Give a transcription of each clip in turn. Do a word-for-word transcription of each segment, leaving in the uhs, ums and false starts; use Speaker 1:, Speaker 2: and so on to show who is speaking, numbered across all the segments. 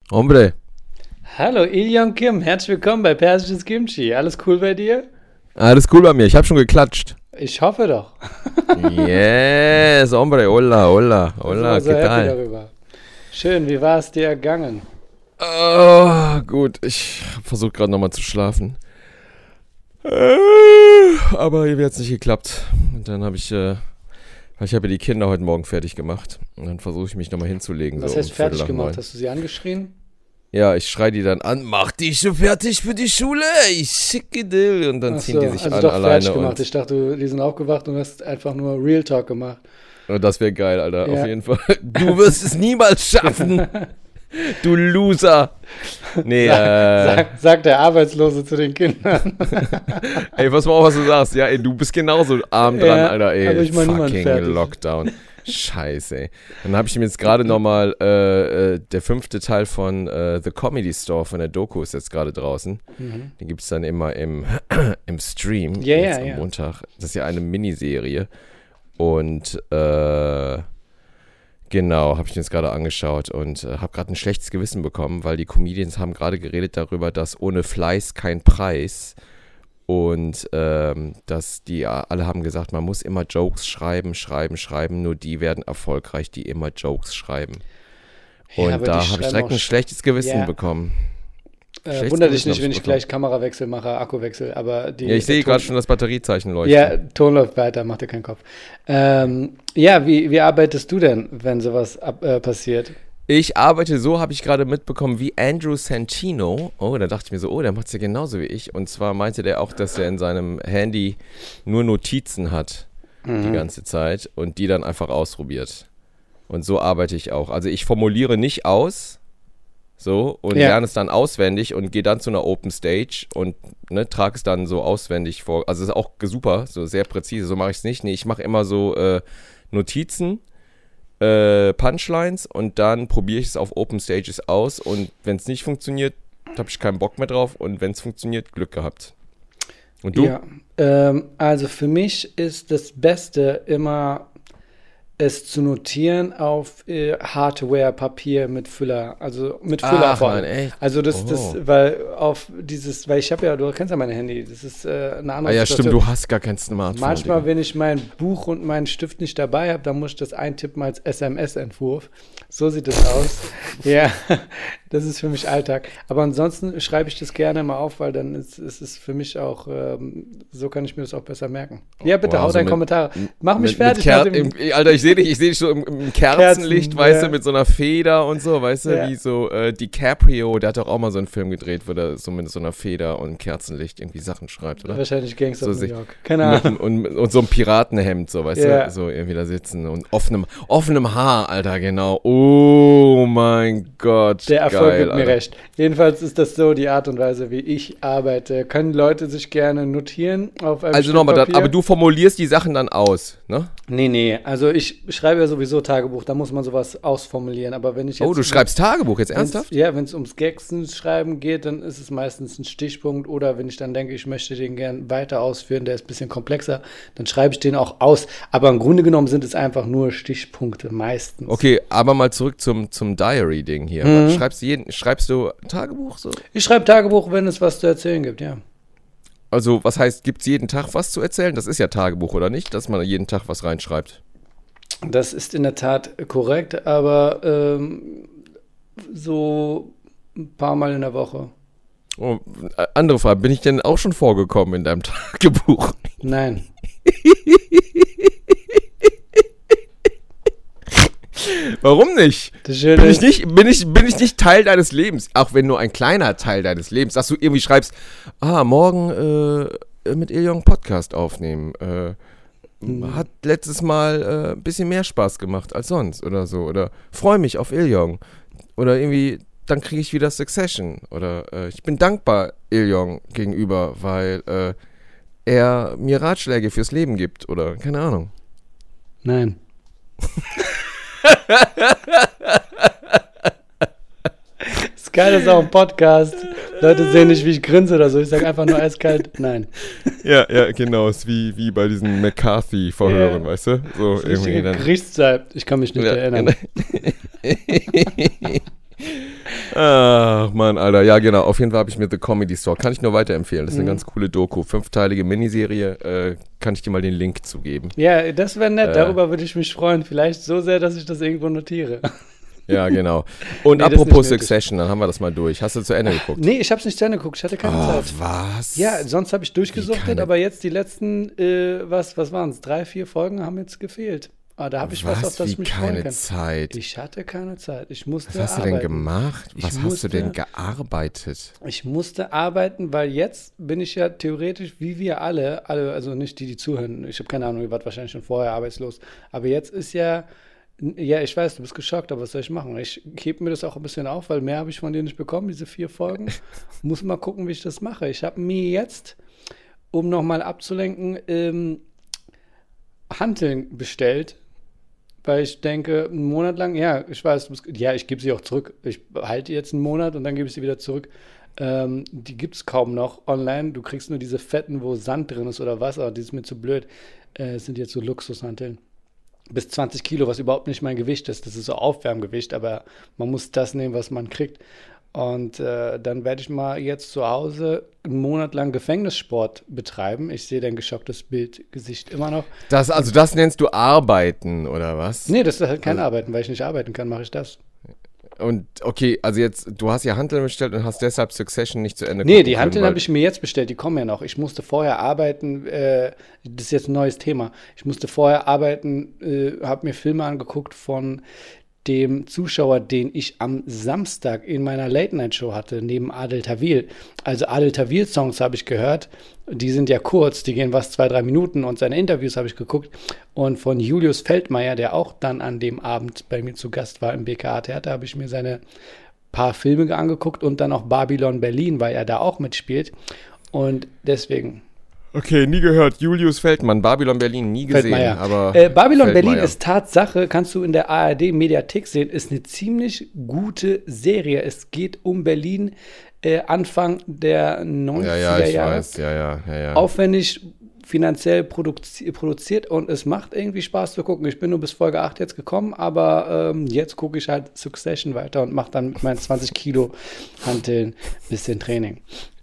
Speaker 1: Hombre.
Speaker 2: Hallo Ilyon Kim, herzlich willkommen bei Persisches Kimchi. Alles cool bei dir?
Speaker 1: Alles cool bei mir, ich habe schon geklatscht.
Speaker 2: Ich hoffe doch.
Speaker 1: Yes, hombre, hola, hola, hola,
Speaker 2: ich bin so
Speaker 1: ¿qué
Speaker 2: happy
Speaker 1: tal?
Speaker 2: darüber. Schön, wie war es dir ergangen?
Speaker 1: Oh, gut, ich habe versucht gerade nochmal zu schlafen. Äh, aber hier hat es nicht geklappt. Und dann habe ich, äh, weil ich habe ja die Kinder heute Morgen fertig gemacht. Und dann versuche ich mich nochmal hinzulegen.
Speaker 2: Was
Speaker 1: so
Speaker 2: heißt
Speaker 1: um
Speaker 2: fertig
Speaker 1: Viertel nach
Speaker 2: gemacht?
Speaker 1: neun.
Speaker 2: Hast du sie angeschrien?
Speaker 1: Ja, ich schreie die dann an, mach dich so fertig für die Schule, ich schicke dir. Und dann
Speaker 2: Ach
Speaker 1: ziehen
Speaker 2: so,
Speaker 1: die sich
Speaker 2: also
Speaker 1: an
Speaker 2: doch
Speaker 1: alleine.
Speaker 2: fertig gemacht.
Speaker 1: Und,
Speaker 2: Ich dachte, die sind aufgewacht und hast einfach nur Real Talk gemacht.
Speaker 1: und das wäre geil, Alter,
Speaker 2: Ja.
Speaker 1: auf jeden Fall. Du wirst es niemals schaffen, du Loser. Nee,
Speaker 2: Sag,
Speaker 1: äh,
Speaker 2: sag, sagt der Arbeitslose zu den Kindern.
Speaker 1: ey, pass mal auf, was du sagst. Ja, ey, du bist genauso arm dran,
Speaker 2: Ja,
Speaker 1: Alter, ey.
Speaker 2: aber ich mach niemanden
Speaker 1: Fucking
Speaker 2: fertig.
Speaker 1: Lockdown. Scheiße, ey. Dann habe ich mir jetzt gerade nochmal, äh, äh, der fünfte Teil von äh, The Comedy Store von der Doku ist jetzt gerade draußen.
Speaker 2: Mhm.
Speaker 1: Den gibt es dann immer im, im Stream,
Speaker 2: Ja,
Speaker 1: jetzt
Speaker 2: ja,
Speaker 1: am
Speaker 2: ja.
Speaker 1: Montag. Das ist ja eine Miniserie. Und, äh, genau, habe ich mir jetzt gerade angeschaut und äh, habe gerade ein schlechtes Gewissen bekommen, weil die Comedians haben gerade geredet darüber, dass ohne Fleiß kein Preis. Und ähm, dass die alle haben gesagt, man muss immer Jokes schreiben, schreiben, schreiben. Nur die werden erfolgreich, die immer Jokes schreiben.
Speaker 2: Ja,
Speaker 1: Und
Speaker 2: aber
Speaker 1: da
Speaker 2: die
Speaker 1: habe ich
Speaker 2: schreiben
Speaker 1: direkt
Speaker 2: auch
Speaker 1: ein
Speaker 2: sch-
Speaker 1: schlechtes Gewissen
Speaker 2: Ja.
Speaker 1: bekommen.
Speaker 2: Äh,
Speaker 1: Schlechtes
Speaker 2: wunder dich
Speaker 1: Gewissen
Speaker 2: nicht,
Speaker 1: hab
Speaker 2: wenn
Speaker 1: ich
Speaker 2: ich gleich Kamerawechsel mache, Akkuwechsel, aber die...
Speaker 1: Ja, ich sehe
Speaker 2: der
Speaker 1: gerade
Speaker 2: Ton-
Speaker 1: schon das Batteriezeichen leuchten.
Speaker 2: Ja, Ton läuft weiter, mach dir keinen Kopf. Ähm, ja, wie, wie arbeitest du denn, wenn sowas ab, äh, passiert?
Speaker 1: Ich arbeite so, habe ich gerade mitbekommen, wie Andrew Santino. Oh, da dachte ich mir so, oh, der macht es ja genauso wie ich. Und zwar meinte der auch, dass er in seinem Handy nur Notizen hat die ganze Zeit und die dann einfach ausprobiert. Und so arbeite ich auch. Also ich formuliere nicht aus, so, und
Speaker 2: Ja.
Speaker 1: lerne es dann auswendig und gehe dann zu einer Open Stage und ne, trage es dann so auswendig vor. Also ist auch super, so sehr präzise. So mache ich es nicht. Nee, ich mache immer so äh, Notizen. Äh, Punchlines und dann probiere ich es auf Open Stages aus und wenn es nicht funktioniert, habe ich keinen Bock mehr drauf und wenn es funktioniert, Glück gehabt. Und du?
Speaker 2: Ja, ähm, also für mich ist das Beste immer, es zu notieren auf äh, Hardware-Papier mit Füller, also mit Füller
Speaker 1: Ach,
Speaker 2: vor
Speaker 1: Mann,
Speaker 2: allem.
Speaker 1: echt?
Speaker 2: Also das,
Speaker 1: Oh.
Speaker 2: das, weil auf dieses, weil ich habe ja, du kennst ja mein Handy, das ist äh, eine
Speaker 1: Ah
Speaker 2: andere
Speaker 1: ja,
Speaker 2: Situation.
Speaker 1: stimmt, du hast gar kein Smartphone.
Speaker 2: Manchmal,
Speaker 1: Digga.
Speaker 2: wenn ich mein Buch und meinen Stift nicht dabei habe, dann muss ich das eintippen als S M S-Entwurf. So sieht es aus. Ja, das ist für mich Alltag. Aber ansonsten schreibe ich das gerne mal auf, weil dann ist, ist es für mich auch, ähm, so kann ich mir das auch besser merken. Ja, bitte,
Speaker 1: Boah,
Speaker 2: hau
Speaker 1: so
Speaker 2: deinen
Speaker 1: mit-
Speaker 2: Kommentar. Mach mich
Speaker 1: Mit,
Speaker 2: fertig.
Speaker 1: mit Ker-
Speaker 2: nach dem-
Speaker 1: im, Alter, ich sehe dich, ich sehe dich so im, im Kerzenlicht,
Speaker 2: Kerzen,
Speaker 1: weißt
Speaker 2: ja.
Speaker 1: du, mit so einer Feder und so, weißt du,
Speaker 2: Ja.
Speaker 1: wie so äh, DiCaprio, der hat doch auch mal so einen Film gedreht, wo der so mit so einer Feder und Kerzenlicht irgendwie Sachen schreibt, oder?
Speaker 2: Wahrscheinlich Gangster
Speaker 1: So
Speaker 2: of New
Speaker 1: sich-
Speaker 2: York. Keine Ahnung.
Speaker 1: Und, und, und so ein Piratenhemd, so, weißt
Speaker 2: Ja.
Speaker 1: du, so irgendwie da sitzen und offenem, offenem Haar, Alter, genau. Oh mein Gott,
Speaker 2: Der Erfolg
Speaker 1: geil,
Speaker 2: gibt mir
Speaker 1: Alter.
Speaker 2: recht. Jedenfalls ist das so die Art und Weise, wie ich arbeite. Können Leute sich gerne notieren auf einem
Speaker 1: Also
Speaker 2: Stück
Speaker 1: nochmal, das-
Speaker 2: Papier?
Speaker 1: aber du formulierst die Sachen dann aus, ne?
Speaker 2: Nee, nee, also ich schreibe ja sowieso Tagebuch, da muss man sowas ausformulieren, aber wenn ich jetzt...
Speaker 1: Oh, du schreibst Tagebuch jetzt
Speaker 2: wenn's-
Speaker 1: ernsthaft?
Speaker 2: Ja, wenn es ums Gagsen schreiben geht, dann ist es meistens ein Stichpunkt oder wenn ich dann denke, ich möchte den gern weiter ausführen, der ist ein bisschen komplexer, dann schreibe ich den auch aus, aber im Grunde genommen sind es einfach nur Stichpunkte, meistens.
Speaker 1: Okay, aber mal zurück zum, zum Diary-Ding hier.
Speaker 2: Mhm.
Speaker 1: Schreibst, du jeden, schreibst du Tagebuch so?
Speaker 2: Ich schreibe Tagebuch, wenn es was zu erzählen gibt, ja.
Speaker 1: Also, was heißt, gibt es jeden Tag was zu erzählen? Das ist ja Tagebuch, oder nicht? Dass man jeden Tag was reinschreibt.
Speaker 2: Das ist in der Tat korrekt, aber ähm, so ein paar Mal in der Woche.
Speaker 1: Oh, äh, andere Frage, bin ich denn auch schon vorgekommen in deinem Tagebuch?
Speaker 2: Nein.
Speaker 1: Warum nicht?
Speaker 2: Das Schöne
Speaker 1: Bin ich
Speaker 2: ist,
Speaker 1: nicht, bin ich, bin ich nicht Teil deines Lebens? Auch wenn nur ein kleiner Teil deines Lebens, dass du irgendwie schreibst, ah, morgen äh, mit Ilyon Podcast aufnehmen. Äh, hat letztes Mal äh, ein bisschen mehr Spaß gemacht als sonst oder so. Oder freue mich auf Ilyon. Oder irgendwie, dann kriege ich wieder Succession. Oder äh, ich bin dankbar Ilyon gegenüber, weil äh, er mir Ratschläge fürs Leben gibt. Oder keine Ahnung.
Speaker 2: nein. Das Geile ist auch ein Podcast. Leute sehen nicht, wie ich grinse oder so. Ich sage einfach nur eiskalt, nein.
Speaker 1: Ja, ja, genau. Ist wie, wie bei diesen McCarthy-Verhören,
Speaker 2: Ja.
Speaker 1: weißt du? So
Speaker 2: Das richtige
Speaker 1: dann.
Speaker 2: Gerichtssaal. Ich kann mich nicht
Speaker 1: Ja,
Speaker 2: erinnern.
Speaker 1: genau. Ach, Mann, Alter. Ja, genau. Auf jeden Fall habe ich mir The Comedy Store. Kann ich nur weiterempfehlen. Das ist eine
Speaker 2: Mhm.
Speaker 1: ganz coole Doku. Fünfteilige Miniserie. Äh, kann ich dir mal den Link zugeben.
Speaker 2: Ja, das wäre nett.
Speaker 1: Äh.
Speaker 2: Darüber würde ich mich freuen. Vielleicht so sehr, dass ich das irgendwo notiere.
Speaker 1: Ja, genau. Und
Speaker 2: Nee, das ist
Speaker 1: apropos
Speaker 2: nicht nötig.
Speaker 1: Succession, dann haben wir das mal durch. Hast du zu Ende geguckt?
Speaker 2: Nee, ich habe es nicht zu Ende geguckt. Ich hatte keine
Speaker 1: Oh,
Speaker 2: Zeit.
Speaker 1: was?
Speaker 2: Ja, sonst habe ich
Speaker 1: Wie
Speaker 2: durchgesuchtet,
Speaker 1: keine-
Speaker 2: aber jetzt die letzten, äh, was, was waren es? Drei, vier Folgen haben jetzt gefehlt. Ah, da habe ich was, auf das
Speaker 1: Wie
Speaker 2: ich mich freuen
Speaker 1: keine
Speaker 2: kann.
Speaker 1: Zeit.
Speaker 2: Ich hatte keine Zeit. Ich musste
Speaker 1: Was hast du
Speaker 2: arbeiten.
Speaker 1: denn gemacht?
Speaker 2: Ich
Speaker 1: Was hast
Speaker 2: musste-
Speaker 1: du denn gearbeitet?
Speaker 2: Ich musste arbeiten, weil jetzt bin ich ja theoretisch, wie wir alle, alle, also nicht die, die zuhören, ich habe keine Ahnung, ihr wart wahrscheinlich schon vorher arbeitslos, aber jetzt ist ja, ja, ich weiß, du bist geschockt, aber was soll ich machen? Ich hebe mir das auch ein bisschen auf, weil mehr habe ich von dir nicht bekommen, diese vier Folgen. Muss mal gucken, wie ich das mache. Ich habe mir jetzt, um nochmal abzulenken, ähm, Hanteln bestellt, weil ich denke, einen Monat lang, ja, ich weiß, du bist, ja, ich gebe sie auch zurück. Ich halte jetzt einen Monat und dann gebe ich sie wieder zurück. Ähm, die gibt es kaum noch online. Du kriegst nur diese fetten, wo Sand drin ist oder was, aber die ist mir zu blöd. Äh, es sind jetzt so Luxushanteln. Bis zwanzig Kilo, was überhaupt nicht mein Gewicht ist. Das ist so Aufwärmgewicht, aber man muss das nehmen, was man kriegt. Und äh, dann werde ich mal jetzt zu Hause einen Monat lang Gefängnissport betreiben. Ich sehe dein geschocktes Bildgesicht immer noch.
Speaker 1: Das, also das nennst du Arbeiten, oder was?
Speaker 2: Nee, das ist halt kein Arbeiten, weil ich nicht arbeiten kann, mache ich das.
Speaker 1: Und okay, also jetzt, du hast ja Hanteln bestellt und hast deshalb Succession nicht zu Ende
Speaker 2: Nee,
Speaker 1: gucken
Speaker 2: die
Speaker 1: können,
Speaker 2: Hanteln
Speaker 1: weil-
Speaker 2: habe ich mir jetzt bestellt, die kommen ja noch. Ich musste vorher arbeiten, äh, das ist jetzt ein neues Thema. Ich musste vorher arbeiten, äh, habe mir Filme angeguckt von dem Zuschauer, den ich am Samstag in meiner Late-Night-Show hatte, neben Adel Tawil. Also Adel Tawil-Songs habe ich gehört, die sind ja kurz, die gehen was zwei, drei Minuten und seine Interviews habe ich geguckt. Und von Julius Feldmeier, der auch dann an dem Abend bei mir zu Gast war im B K A-Theater, habe ich mir seine paar Filme angeguckt und dann auch Babylon Berlin, weil er da auch mitspielt. Und deswegen.
Speaker 1: Okay, nie gehört. Julius Feldmann, Babylon Berlin, nie gesehen.
Speaker 2: Feldmeier.
Speaker 1: Aber
Speaker 2: Äh, Babylon
Speaker 1: Feldmeier.
Speaker 2: Berlin ist Tatsache, kannst du in der A R D-Mediathek sehen, ist eine ziemlich gute Serie. Es geht um Berlin äh, Anfang der neunziger
Speaker 1: Ja, ja, ich
Speaker 2: Jahre.
Speaker 1: weiß. Ja, ja, ja, ja.
Speaker 2: Aufwendig finanziell produzi produziert und es macht irgendwie Spaß zu gucken. Ich bin nur bis Folge acht jetzt gekommen, aber ähm, jetzt gucke ich halt Succession weiter und mache dann mit meinen zwanzig Kilo Hanteln ein bisschen Training.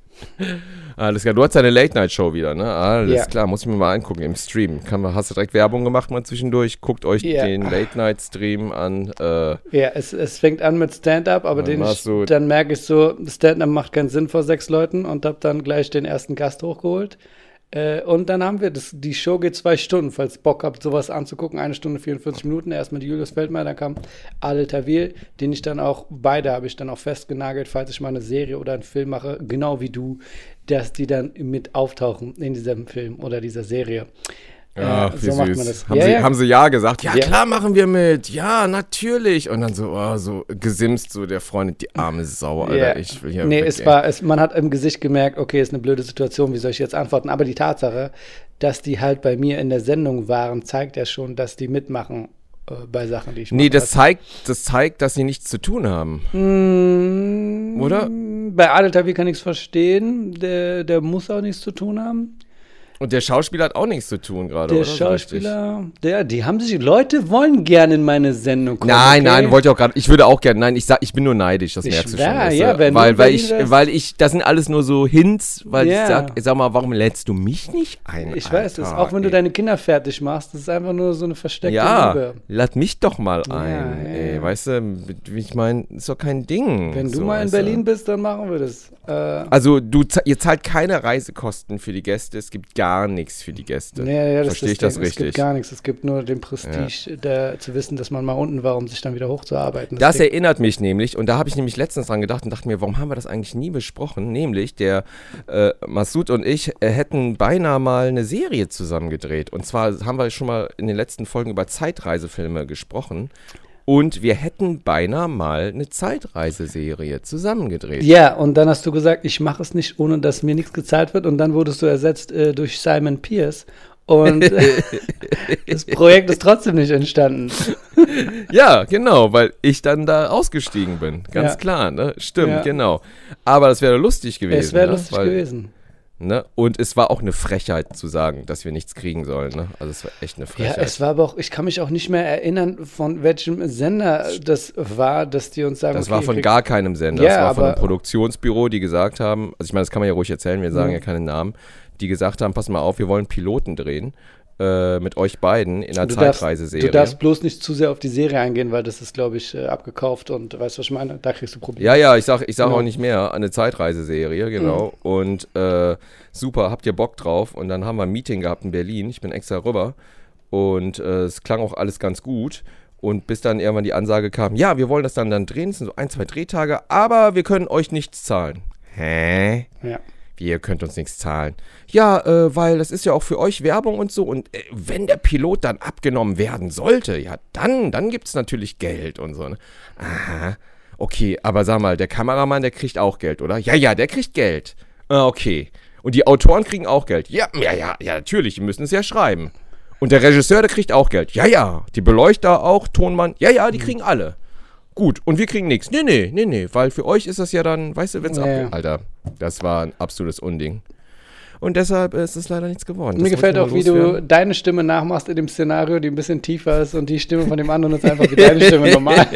Speaker 1: Alles klar, du hast deine Late-Night-Show wieder, ne? Alles
Speaker 2: Ja.
Speaker 1: klar, muss ich mir mal angucken im Stream. Kann man, hast du direkt Werbung gemacht mal zwischendurch? Guckt euch
Speaker 2: Ja.
Speaker 1: den Late-Night-Stream an. Äh,
Speaker 2: Ja, es, es fängt an mit Stand-Up, aber
Speaker 1: Dann
Speaker 2: den ich,
Speaker 1: machst du-
Speaker 2: dann merke ich so, Stand-Up macht keinen Sinn vor sechs Leuten und habe dann gleich den ersten Gast hochgeholt. Äh, und dann haben wir, das, die Show geht zwei Stunden, falls Bock habt, sowas anzugucken. Eine Stunde, vierundvierzig Minuten. Erst mit Julius Feldmeier, dann kam Adel Tawil, den ich dann auch, beide habe ich dann auch festgenagelt, falls ich mal eine Serie oder einen Film mache, genau wie du, dass die dann mit auftauchen in diesem Film oder dieser Serie.
Speaker 1: Ach,
Speaker 2: Äh,
Speaker 1: wie
Speaker 2: so
Speaker 1: süß.
Speaker 2: macht man das.
Speaker 1: Haben,
Speaker 2: Ja,
Speaker 1: sie,
Speaker 2: ja.
Speaker 1: haben sie ja gesagt? Ja,
Speaker 2: Ja.
Speaker 1: klar machen wir mit. Ja, natürlich. Und dann so, oh, so gesimst, so der Freund, die arme Sau, Alter.
Speaker 2: Ja.
Speaker 1: Ich will hier
Speaker 2: nee,
Speaker 1: weg,
Speaker 2: es
Speaker 1: ey.
Speaker 2: war, es, man hat im Gesicht gemerkt, okay, ist eine blöde Situation, wie soll ich jetzt antworten? Aber die Tatsache, dass die halt bei mir in der Sendung waren, zeigt ja schon, dass die mitmachen äh, bei Sachen, die ich
Speaker 1: Nee,
Speaker 2: mache.
Speaker 1: das zeigt, das zeigt, dass sie nichts zu tun haben.
Speaker 2: Mm,
Speaker 1: Oder?
Speaker 2: Bei Adel Tawil kann ich es verstehen, der, der muss auch nichts zu tun haben.
Speaker 1: Und der Schauspieler hat auch nichts zu tun gerade,
Speaker 2: Der
Speaker 1: oder? So richtig.
Speaker 2: Schauspieler, der, die haben sich, Leute wollen gerne in meine Sendung kommen.
Speaker 1: Nein,
Speaker 2: okay?
Speaker 1: nein, wollte ich auch gerade. Ich würde auch gerne. Nein, ich sag, ich bin nur neidisch, das
Speaker 2: Ich
Speaker 1: merkst du
Speaker 2: schwör,
Speaker 1: schon. weißt
Speaker 2: ja,
Speaker 1: du?
Speaker 2: wenn du
Speaker 1: weil,
Speaker 2: in
Speaker 1: weil
Speaker 2: Berlin
Speaker 1: ich,
Speaker 2: wärst.
Speaker 1: weil ich, das sind alles nur so Hints, weil
Speaker 2: Ja.
Speaker 1: ich sag, ich sag mal, warum lädst du mich nicht ein?
Speaker 2: Ich weiß das,
Speaker 1: Alter,
Speaker 2: auch wenn du
Speaker 1: ey.
Speaker 2: deine Kinder fertig machst, das ist einfach nur so eine versteckte
Speaker 1: Ja,
Speaker 2: Liebe.
Speaker 1: lad mich doch mal
Speaker 2: Ja,
Speaker 1: ein.
Speaker 2: ja,
Speaker 1: ey,
Speaker 2: ja.
Speaker 1: weißt du, ich meine, ist doch kein Ding.
Speaker 2: Wenn du
Speaker 1: so,
Speaker 2: mal in
Speaker 1: weißt du?
Speaker 2: Berlin bist, dann machen wir das. Äh,
Speaker 1: Also, du, z- ihr zahlt keine Reisekosten für die Gäste, es gibt gar nichts für die Gäste.
Speaker 2: nee, ja, das
Speaker 1: Verstehe ich
Speaker 2: ist
Speaker 1: das
Speaker 2: Ding. Es
Speaker 1: richtig?
Speaker 2: gibt gar nichts. Es gibt nur den Prestige, der, zu wissen, dass man mal unten war, um sich dann wieder hochzuarbeiten.
Speaker 1: Das
Speaker 2: Ding.
Speaker 1: erinnert mich nämlich, und da habe ich nämlich letztens dran gedacht und dachte mir, warum haben wir das eigentlich nie besprochen? Nämlich, der äh, Masud und ich äh, hätten beinahe mal eine Serie zusammen gedreht. Und zwar haben wir schon mal in den letzten Folgen über Zeitreisefilme gesprochen. Und wir hätten beinahe mal eine Zeitreiseserie zusammen gedreht.
Speaker 2: Ja, und dann hast du gesagt, ich mache es nicht, ohne dass mir nichts gezahlt wird. Und dann wurdest du ersetzt äh, durch Simon Pierce. Und äh, das Projekt ist trotzdem nicht entstanden.
Speaker 1: Ja, genau, weil ich dann da ausgestiegen bin. Ganz
Speaker 2: Ja.
Speaker 1: klar, ne? Stimmt,
Speaker 2: Ja.
Speaker 1: genau. Aber das wäre lustig gewesen.
Speaker 2: Es wäre
Speaker 1: ne?
Speaker 2: lustig
Speaker 1: weil,
Speaker 2: gewesen.
Speaker 1: Ne? Und es war auch eine Frechheit zu sagen, dass wir nichts kriegen sollen. Ne? Also es war echt eine Frechheit.
Speaker 2: Ja, es war aber auch, ich kann mich auch nicht mehr erinnern, von welchem Sender das war, dass die uns sagen,
Speaker 1: das
Speaker 2: okay,
Speaker 1: war von
Speaker 2: krieg-
Speaker 1: gar keinem Sender.
Speaker 2: Ja,
Speaker 1: das war von
Speaker 2: aber-
Speaker 1: einem Produktionsbüro, die gesagt haben, also ich meine, das kann man ja ruhig erzählen, wir sagen
Speaker 2: Mhm.
Speaker 1: ja keine Namen, die gesagt haben, pass mal auf, wir wollen Piloten drehen äh, mit euch beiden in einer
Speaker 2: Du darfst,
Speaker 1: Zeitreiseserie.
Speaker 2: du darfst bloß nicht zu sehr auf die Serie eingehen, weil das ist, glaube ich, äh, abgekauft und weißt du, was ich meine? Da kriegst du Probleme.
Speaker 1: Ja, ja, ich sag, ich sag
Speaker 2: Genau.
Speaker 1: auch nicht mehr, eine Zeitreiseserie, genau.
Speaker 2: Mhm.
Speaker 1: Und äh, super, habt ihr Bock drauf? Und dann haben wir ein Meeting gehabt in Berlin, ich bin extra rüber und äh, es klang auch alles ganz gut. Und bis dann irgendwann die Ansage kam, ja, wir wollen das dann, dann drehen, es sind so ein, zwei Drehtage, aber wir können euch nichts zahlen. Hä?
Speaker 2: Ja.
Speaker 1: Wie, ihr könnt uns nichts zahlen? Ja, äh, weil das ist ja auch für euch Werbung und so. Und äh, wenn der Pilot dann abgenommen werden sollte, ja, dann, dann gibt es natürlich Geld und so. Ne? Aha, okay, aber sag mal, der Kameramann, der kriegt auch Geld, oder? Ja, ja, der kriegt Geld. Ah, okay. Und die Autoren kriegen auch Geld. Ja, ja, ja, ja, natürlich, die müssen es ja schreiben. Und der Regisseur, der kriegt auch Geld. Ja, ja. Die Beleuchter auch, Tonmann. Ja, ja, die kriegen alle. Gut, und wir kriegen nichts. Nee, nee, nee, nee, weil für euch ist das ja dann, weißt du, wenn es
Speaker 2: Ja,
Speaker 1: abgeht.
Speaker 2: ja.
Speaker 1: Alter, das war ein absolutes Unding. Und deshalb ist es leider nichts geworden.
Speaker 2: Mir
Speaker 1: Das
Speaker 2: gefällt
Speaker 1: wollte
Speaker 2: auch,
Speaker 1: ich
Speaker 2: wie
Speaker 1: mal
Speaker 2: du
Speaker 1: loswerden.
Speaker 2: deine Stimme nachmachst in dem Szenario, die ein bisschen tiefer ist und die Stimme von dem anderen ist einfach wie deine Stimme normal.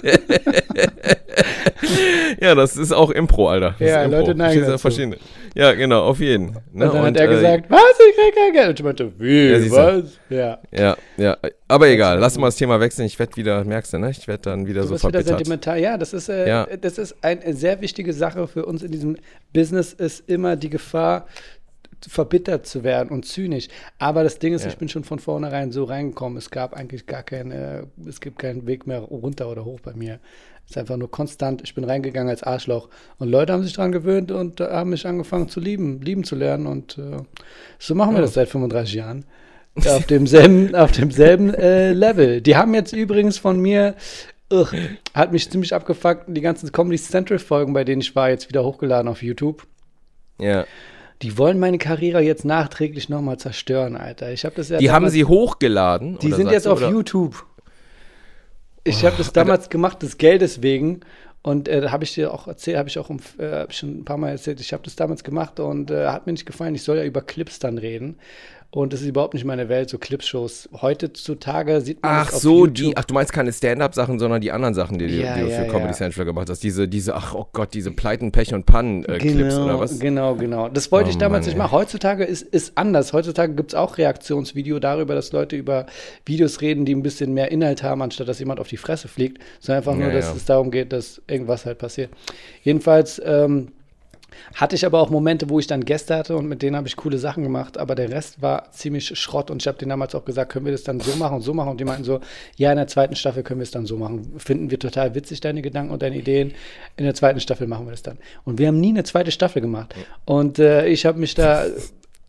Speaker 1: Ja, das ist auch Impro, Alter. Das
Speaker 2: Ja,
Speaker 1: ist Impro.
Speaker 2: Leute neigen
Speaker 1: Verstehst du?
Speaker 2: dazu.
Speaker 1: Verschiedene. Ja, genau, auf jeden. Ne?
Speaker 2: Und dann
Speaker 1: Und,
Speaker 2: hat er
Speaker 1: äh,
Speaker 2: gesagt, was, ich krieg kein Geld. Und ich meinte, wie,
Speaker 1: Ja, siehst du.
Speaker 2: was? Ja.
Speaker 1: Ja, ja, aber egal, lass mal das Thema wechseln. Ich werde wieder, merkst du, ne? Ich werde dann wieder
Speaker 2: Du
Speaker 1: so
Speaker 2: bist wieder
Speaker 1: verbittert.
Speaker 2: sentimental. Ja, das ist, äh,
Speaker 1: Ja.
Speaker 2: das ist eine sehr wichtige Sache für uns in diesem Business, ist immer die Gefahr, verbittert zu werden und zynisch. Aber das Ding ist,
Speaker 1: Ja.
Speaker 2: ich bin schon von vornherein so reingekommen, es gab eigentlich gar keine, es gibt keinen Weg mehr runter oder hoch bei mir. Es ist einfach nur konstant, ich bin reingegangen als Arschloch und Leute haben sich dran gewöhnt und äh, haben mich angefangen zu lieben, lieben zu lernen und äh, so machen wir
Speaker 1: Ja.
Speaker 2: das seit fünfunddreißig Jahren. Auf demselben, auf demselben äh, Level. Die haben jetzt übrigens von mir, ugh, hat mich ziemlich abgefuckt, die ganzen Comedy Central Folgen, bei denen ich war, jetzt wieder hochgeladen auf YouTube.
Speaker 1: Ja.
Speaker 2: Die wollen meine Karriere jetzt nachträglich nochmal zerstören, Alter. Ich habe das ja
Speaker 1: Die haben
Speaker 2: damals-
Speaker 1: sie hochgeladen.
Speaker 2: Die
Speaker 1: oder
Speaker 2: sind
Speaker 1: sagst
Speaker 2: jetzt
Speaker 1: du,
Speaker 2: auf
Speaker 1: oder?
Speaker 2: YouTube. Ich habe das damals gemacht, des Geldes wegen. Und äh, habe ich dir auch erzählt, habe ich auch um, äh, hab ich schon ein paar Mal erzählt, ich habe das damals gemacht und äh, hat mir nicht gefallen. Ich soll ja über Clips dann reden. Und das ist überhaupt nicht meine Welt, so Clipshows. Heutzutage sieht man
Speaker 1: Ach
Speaker 2: das auf
Speaker 1: so,
Speaker 2: YouTube.
Speaker 1: die, ach, du meinst keine Stand-Up-Sachen, sondern die anderen Sachen, die,
Speaker 2: Ja,
Speaker 1: die du
Speaker 2: ja,
Speaker 1: für Comedy
Speaker 2: ja.
Speaker 1: Central gemacht hast. Diese, diese, ach oh Gott, diese Pleiten, Pech und Pannen-Clips
Speaker 2: Genau,
Speaker 1: oder was?
Speaker 2: genau, genau. Das wollte
Speaker 1: Oh
Speaker 2: ich damals
Speaker 1: Mann,
Speaker 2: nicht
Speaker 1: ey.
Speaker 2: machen. Heutzutage ist ist anders. Heutzutage gibt es auch Reaktionsvideo darüber, dass Leute über Videos reden, die ein bisschen mehr Inhalt haben, anstatt dass jemand auf die Fresse fliegt, sondern einfach nur,
Speaker 1: Ja,
Speaker 2: dass
Speaker 1: ja.
Speaker 2: es darum geht, dass irgendwas halt passiert. Jedenfalls ähm, hatte ich aber auch Momente, wo ich dann Gäste hatte und mit denen habe ich coole Sachen gemacht, aber der Rest war ziemlich Schrott und ich habe denen damals auch gesagt, können wir das dann so machen und so machen und die meinten so, ja, in der zweiten Staffel können wir es dann so machen. Finden wir total witzig, deine Gedanken und deine Ideen. In der zweiten Staffel machen wir das dann. Und wir haben nie eine zweite Staffel gemacht. Und äh, ich habe mich da äh,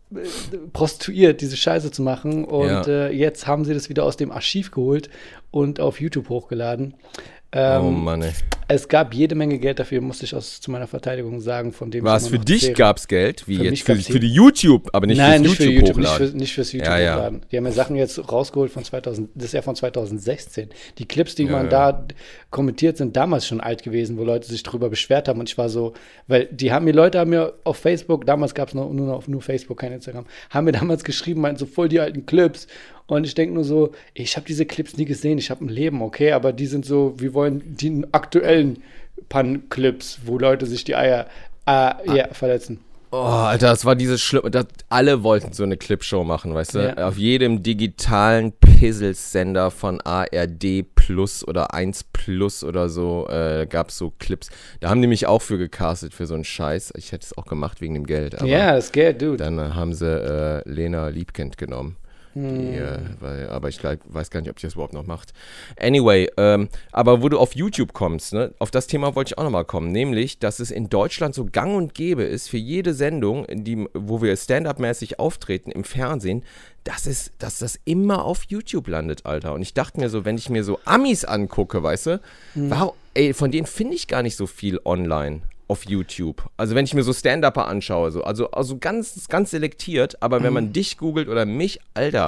Speaker 2: prostituiert, diese Scheiße zu machen und
Speaker 1: Ja.
Speaker 2: äh, jetzt haben sie das wieder aus dem Archiv geholt und auf YouTube hochgeladen. Ähm,
Speaker 1: Oh Mann, ey.
Speaker 2: Es gab jede Menge Geld dafür, musste ich aus, zu meiner Verteidigung sagen, von dem
Speaker 1: Was,
Speaker 2: ich
Speaker 1: für
Speaker 2: immer noch
Speaker 1: dich
Speaker 2: zehre.
Speaker 1: gab's Geld? Wie
Speaker 2: Für
Speaker 1: jetzt?
Speaker 2: mich
Speaker 1: Für,
Speaker 2: gab's
Speaker 1: für die YouTube, aber nicht
Speaker 2: Nein,
Speaker 1: fürs
Speaker 2: nicht für
Speaker 1: YouTube,
Speaker 2: YouTube, nicht,
Speaker 1: hochladen.
Speaker 2: für, nicht fürs YouTube
Speaker 1: Ja, ja.
Speaker 2: hochladen. Die haben mir Sachen jetzt rausgeholt von zweitausend, das ist ja von zweitausendsechzehn. Die Clips, die
Speaker 1: Ja,
Speaker 2: man
Speaker 1: ja.
Speaker 2: da kommentiert, sind damals schon alt gewesen, wo Leute sich darüber beschwert haben und ich war so, weil die haben mir, Leute haben mir auf Facebook, damals gab es nur, nur, noch- nur Facebook, kein Instagram, haben mir damals geschrieben, meinten so voll die alten Clips. Und ich denke nur so, ich habe diese Clips nie gesehen, ich habe ein Leben, okay, aber die sind so, wir wollen die aktuellen Pan-Clips, wo Leute sich die Eier äh, ja, verletzen.
Speaker 1: Oh, Alter, das war dieses Schlimme. Das, alle wollten so eine Clipshow machen, weißt du?
Speaker 2: Ja.
Speaker 1: Auf jedem digitalen Pisselsender von A R D Plus oder eins Plus oder so äh, gab es so Clips. Da haben die mich auch für gecastet, für so einen Scheiß. Ich hätte es auch gemacht wegen dem Geld. Aber
Speaker 2: Ja, das Geld, dude.
Speaker 1: dann äh, haben sie äh, Lena Liebkind genommen. Die, äh, weil, aber ich glaub, weiß gar nicht, ob die das überhaupt noch macht. Anyway, ähm, aber wo du auf YouTube kommst, ne, auf das Thema wollte ich auch nochmal kommen, nämlich, dass es in Deutschland so gang und gäbe ist, für jede Sendung, die, wo wir Stand-Up-mäßig auftreten im Fernsehen, dass, es, dass das immer auf YouTube landet, Alter. Und ich dachte mir so, wenn ich mir so Amis angucke, weißt du,
Speaker 2: Mhm.
Speaker 1: wow, ey, von denen finde ich gar nicht so viel online. Auf YouTube. Also wenn ich mir so Stand-Upper anschaue, so, also, also ganz, ganz selektiert, aber wenn man dich googelt oder mich, Alter,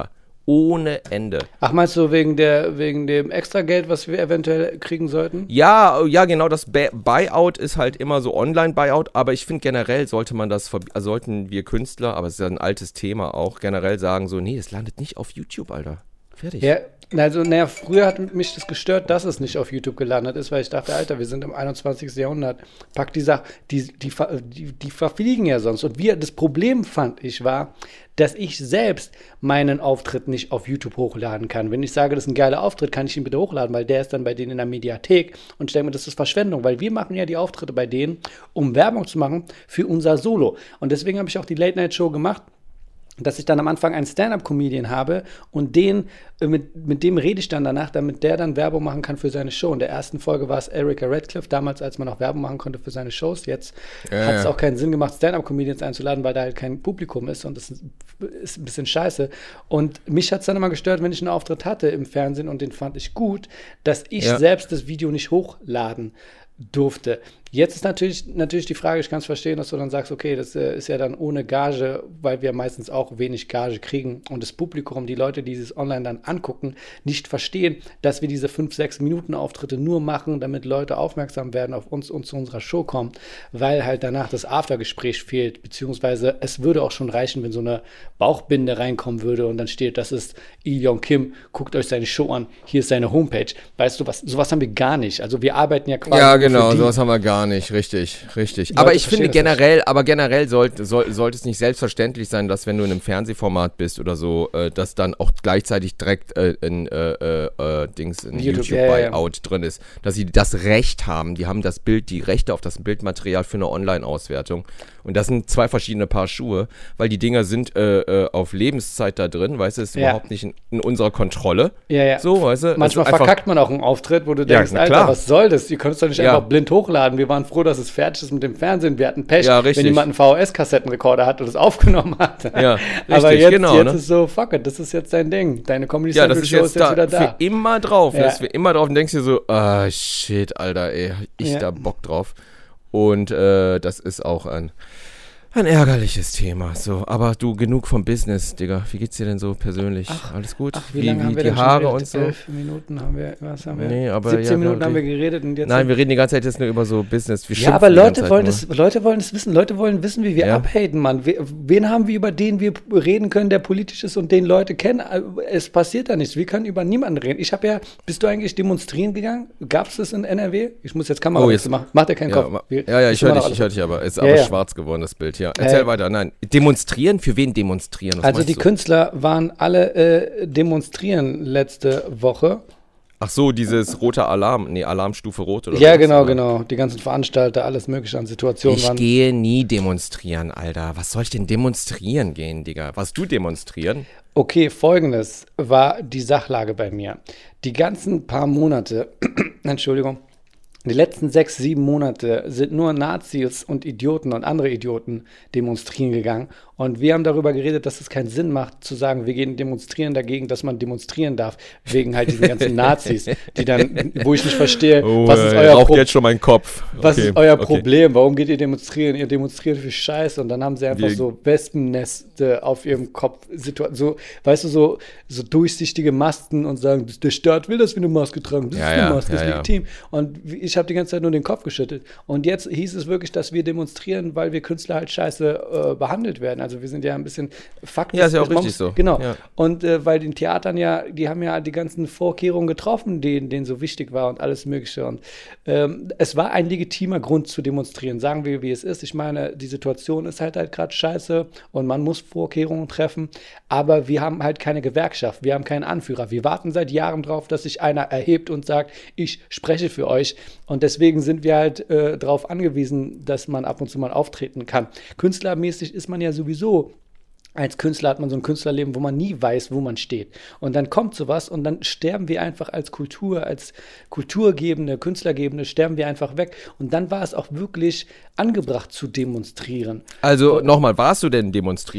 Speaker 1: ohne Ende.
Speaker 2: Ach, meinst du wegen, der, wegen dem Extrageld, was wir eventuell kriegen sollten?
Speaker 1: Ja, ja, genau, das Buyout ist halt immer so Online-Buyout, aber ich finde generell sollte man das, verbi- also sollten wir Künstler, aber es ist ja ein altes Thema auch, generell sagen so, nee, es landet nicht auf YouTube, Alter. Fertig.
Speaker 2: Ja, also, naja, früher hat mich das gestört, dass es nicht auf YouTube gelandet ist, weil ich dachte, Alter, wir sind im einundzwanzigsten Jahrhundert. Pack die Sache, die, die, die, die verfliegen ja sonst. Und wir, das Problem, fand ich, war, dass ich selbst meinen Auftritt nicht auf YouTube hochladen kann. Wenn ich sage, das ist ein geiler Auftritt, kann ich ihn bitte hochladen, weil der ist dann bei denen in der Mediathek. Und ich denke mir, das ist Verschwendung, weil wir machen ja die Auftritte bei denen, um Werbung zu machen für unser Solo. Und deswegen habe ich auch die Late-Night-Show gemacht, dass ich dann am Anfang einen Stand-Up-Comedian habe und den, mit, mit dem rede ich dann danach, damit der dann Werbung machen kann für seine Show. In der ersten Folge war es Erika Radcliffe, damals, als man noch Werbung machen konnte für seine Shows. Jetzt ja, hat es ja. auch keinen Sinn gemacht, Stand-Up-Comedians einzuladen, weil da halt kein Publikum ist und das ist, ist ein bisschen scheiße. Und mich hat es dann immer gestört, wenn ich einen Auftritt hatte im Fernsehen und den fand ich gut, dass ich ja. selbst das Video nicht hochladen durfte. Jetzt ist natürlich, natürlich die Frage, ich kann es verstehen, dass du dann sagst, okay, das äh, ist ja dann ohne Gage, weil wir meistens auch wenig Gage kriegen und das Publikum, die Leute, die dieses online dann angucken, nicht verstehen, dass wir diese fünf, sechs Minuten Auftritte nur machen, damit Leute aufmerksam werden auf uns und zu unserer Show kommen, weil halt danach das Aftergespräch fehlt, beziehungsweise es würde auch schon reichen, wenn so eine Bauchbinde reinkommen würde und dann steht, das ist Il Yong Kim, guckt euch seine Show an, hier ist seine Homepage. Weißt du, was, sowas haben wir gar nicht. Also wir arbeiten ja quasi
Speaker 1: Ja, genau, sowas haben wir gar nicht, richtig, richtig. Aber ich finde generell, aber generell sollte soll, sollte es nicht selbstverständlich sein, dass wenn du in einem Fernsehformat bist oder so, äh, dass dann auch gleichzeitig direkt äh, in äh, äh, Dings in YouTube, YouTube ja, Buyout ja. drin ist, dass sie das Recht haben, die haben das Bild, die Rechte auf das Bildmaterial für eine Online-Auswertung. Und das sind zwei verschiedene Paar Schuhe, weil die Dinger sind äh, äh, auf Lebenszeit da drin, weißt du, ist ja. überhaupt nicht in, in unserer Kontrolle.
Speaker 2: Ja, ja.
Speaker 1: So, weißt du,
Speaker 2: manchmal verkackt man auch einen Auftritt, wo du denkst, ja, Alter, was soll das? Ihr könnt es doch nicht ja. einfach blind hochladen. Wir waren froh, dass es fertig ist mit dem Fernsehen. Wir hatten Pech,
Speaker 1: ja,
Speaker 2: wenn jemand einen V H S-Kassettenrekorder hat und es aufgenommen hat.
Speaker 1: Ja, richtig,
Speaker 2: aber jetzt,
Speaker 1: genau,
Speaker 2: jetzt
Speaker 1: ne?
Speaker 2: ist so, fuck it, das ist jetzt dein Ding. Deine Comedy
Speaker 1: ja, das ist
Speaker 2: Show
Speaker 1: jetzt
Speaker 2: ist jetzt
Speaker 1: da
Speaker 2: wieder da.
Speaker 1: Für immer drauf.
Speaker 2: Ja.
Speaker 1: Das ist für immer drauf und denkst dir so, ah, shit, Alter, ey, ich ja. da Bock drauf. Und äh, das ist auch ein Ein ärgerliches Thema, so. Aber du, genug vom Business, Digga. Wie geht's dir denn so persönlich? Ach, alles gut?
Speaker 2: Ach, wie, wie lange haben wir
Speaker 1: die
Speaker 2: denn
Speaker 1: Haare
Speaker 2: schon
Speaker 1: und so?
Speaker 2: Elf Minuten haben wir, was haben wir?
Speaker 1: Nee, aber
Speaker 2: siebzehn
Speaker 1: ja,
Speaker 2: Minuten
Speaker 1: die,
Speaker 2: haben wir geredet und jetzt...
Speaker 1: Nein, wir reden die ganze Zeit jetzt nur über so Business. Wir
Speaker 2: ja, aber Leute wollen, das, Leute wollen das wissen. Leute wollen wissen, wie wir ja. abhaten, Mann. We, wen haben wir, über den wir reden können, der politisch ist und den Leute kennen? Es passiert da nichts. Wir können über niemanden reden. Ich habe ja... Bist du eigentlich demonstrieren gegangen? Gab es das in N R W? Ich muss jetzt Kamera
Speaker 1: oh, jetzt
Speaker 2: machen. Macht er keinen
Speaker 1: ja,
Speaker 2: Kopf.
Speaker 1: Wir, ja, ja, ich höre dich, ich höre dich aber. Ist ja, aber ja. schwarz geworden, das Bild hier. Erzähl äh, weiter. Nein, demonstrieren? Für wen demonstrieren? Was
Speaker 2: also die
Speaker 1: du?
Speaker 2: Künstler waren alle äh, demonstrieren letzte Woche.
Speaker 1: Ach so, dieses rote Alarm, nee, Alarmstufe Rot oder
Speaker 2: Ja,
Speaker 1: was,
Speaker 2: genau,
Speaker 1: oder?
Speaker 2: genau. Die ganzen Veranstalter, alles mögliche an Situationen
Speaker 1: ich
Speaker 2: waren.
Speaker 1: Ich gehe nie demonstrieren, Alter. Was soll ich denn demonstrieren gehen, Digga? Was du demonstrieren?
Speaker 2: Okay, folgendes war die Sachlage bei mir. Die ganzen paar Monate, Entschuldigung, die letzten sechs, sieben Monate sind nur Nazis und Idioten und andere Idioten demonstrieren gegangen. Und wir haben darüber geredet, dass es keinen Sinn macht, zu sagen, wir gehen demonstrieren dagegen, dass man demonstrieren darf, wegen halt diesen ganzen Nazis, die dann, wo ich nicht verstehe,
Speaker 1: oh,
Speaker 2: was ist euer
Speaker 1: Problem? jetzt schon mein Kopf.
Speaker 2: Was
Speaker 1: okay,
Speaker 2: ist euer
Speaker 1: okay.
Speaker 2: Problem? Warum geht ihr demonstrieren? Ihr demonstriert für Scheiße. Und dann haben sie einfach
Speaker 1: wir,
Speaker 2: so Wespenneste auf ihrem Kopf, so, weißt du, so, so durchsichtige Masken und sagen, der Staat will, dass wir eine Maske tragen. Das
Speaker 1: ja,
Speaker 2: ist eine
Speaker 1: ja,
Speaker 2: Maske, das
Speaker 1: ja,
Speaker 2: ist legitim. Ja. Und ich habe die ganze Zeit nur den Kopf geschüttelt. Und jetzt hieß es wirklich, dass wir demonstrieren, weil wir Künstler halt scheiße äh, behandelt werden. Also wir sind ja ein bisschen faktisch.
Speaker 1: Ja, ist ja auch richtig so.
Speaker 2: Genau.
Speaker 1: Ja.
Speaker 2: Und äh, weil den Theatern ja, die haben ja die ganzen Vorkehrungen getroffen, denen, denen so wichtig war und alles Mögliche. Und ähm, es war ein legitimer Grund zu demonstrieren. Sagen wir, wie es ist. Ich meine, die Situation ist halt halt gerade scheiße und man muss Vorkehrungen treffen. Aber wir haben halt keine Gewerkschaft. Wir haben keinen Anführer. Wir warten seit Jahren drauf, dass sich einer erhebt und sagt, ich spreche für euch. Und deswegen sind wir halt äh, darauf angewiesen, dass man ab und zu mal auftreten kann. Künstlermäßig ist man ja sowieso. Als Künstler hat man so ein Künstlerleben, wo man nie weiß, wo man steht. Und dann kommt sowas und dann sterben wir einfach als Kultur, als Kulturgebende, Künstlergebende, sterben wir einfach weg. Und dann war es auch wirklich angebracht zu demonstrieren.
Speaker 1: Also nochmal, warst du denn demonstrieren?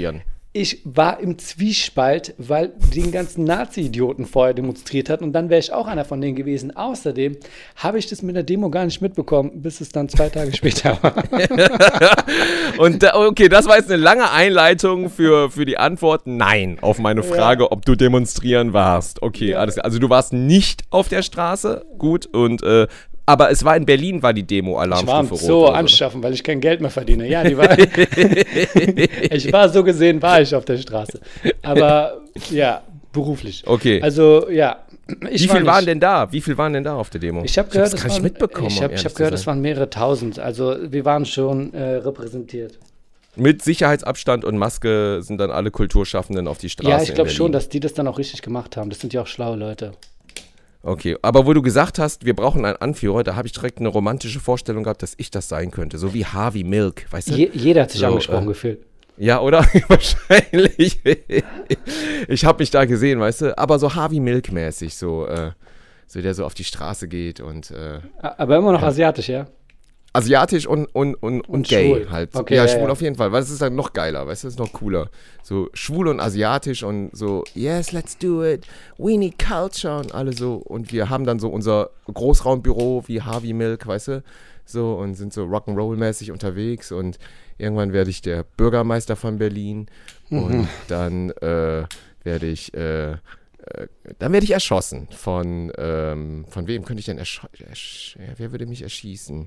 Speaker 2: ich war im Zwiespalt, weil die ganzen Nazi-Idioten vorher demonstriert hatten und dann wäre ich auch einer von denen gewesen. Außerdem habe ich das mit der Demo gar nicht mitbekommen, bis es dann zwei Tage später war.
Speaker 1: Und da, okay, das war jetzt eine lange Einleitung für, für die Antwort Nein auf meine Frage, ja. ob du demonstrieren warst. Okay, ja. alles klar. Also du warst nicht auf der Straße, gut, und äh, aber es war in Berlin, war die Demo Alarmstufe Rot.
Speaker 2: Ich war so anschaffen, weil ich kein Geld mehr verdiene. Ja, die war. Ich war so gesehen, war ich auf der Straße. Aber ja, beruflich.
Speaker 1: Okay.
Speaker 2: Also ja. Ich
Speaker 1: Wie viel waren denn da? Wie viel waren denn da auf der Demo?
Speaker 2: Ich habe gehört,
Speaker 1: das
Speaker 2: gar
Speaker 1: nicht mitbekommen.
Speaker 2: Ich habe hab gehört, es waren mehrere tausend. Also wir waren schon äh, repräsentiert.
Speaker 1: Mit Sicherheitsabstand und Maske sind dann alle Kulturschaffenden auf die Straße.
Speaker 2: Ja, ich glaube schon, dass die das dann auch richtig gemacht haben. Das sind ja auch schlaue Leute.
Speaker 1: Okay, aber wo du gesagt hast, wir brauchen einen Anführer, da habe ich direkt eine romantische Vorstellung gehabt, dass ich das sein könnte. So wie Harvey Milk, weißt du?
Speaker 2: Je, jeder hat sich
Speaker 1: so,
Speaker 2: angesprochen
Speaker 1: äh,
Speaker 2: gefühlt.
Speaker 1: Ja, oder? Wahrscheinlich. Ich habe mich da gesehen, weißt du? Aber so Harvey Milk-mäßig, so, äh, so der so auf die Straße geht und äh,
Speaker 2: aber immer noch ja. asiatisch, ja?
Speaker 1: Asiatisch und, und, und, und, und gay
Speaker 2: schwul.
Speaker 1: halt.
Speaker 2: Okay,
Speaker 1: ja,
Speaker 2: ja,
Speaker 1: schwul
Speaker 2: ja.
Speaker 1: auf jeden Fall, weil das ist dann noch geiler, weißt du, das ist noch cooler. So schwul und asiatisch und so, yes, let's do it, we need culture und alle so. Und wir haben dann so unser Großraumbüro wie Harvey Milk, weißt du, so und sind so Rock'n'Roll-mäßig unterwegs und irgendwann werde ich der Bürgermeister von Berlin mhm. und dann äh, werde ich, äh, äh, dann werde ich erschossen von, ähm, von wem könnte ich denn erschießen? Ersch- wer würde mich erschießen?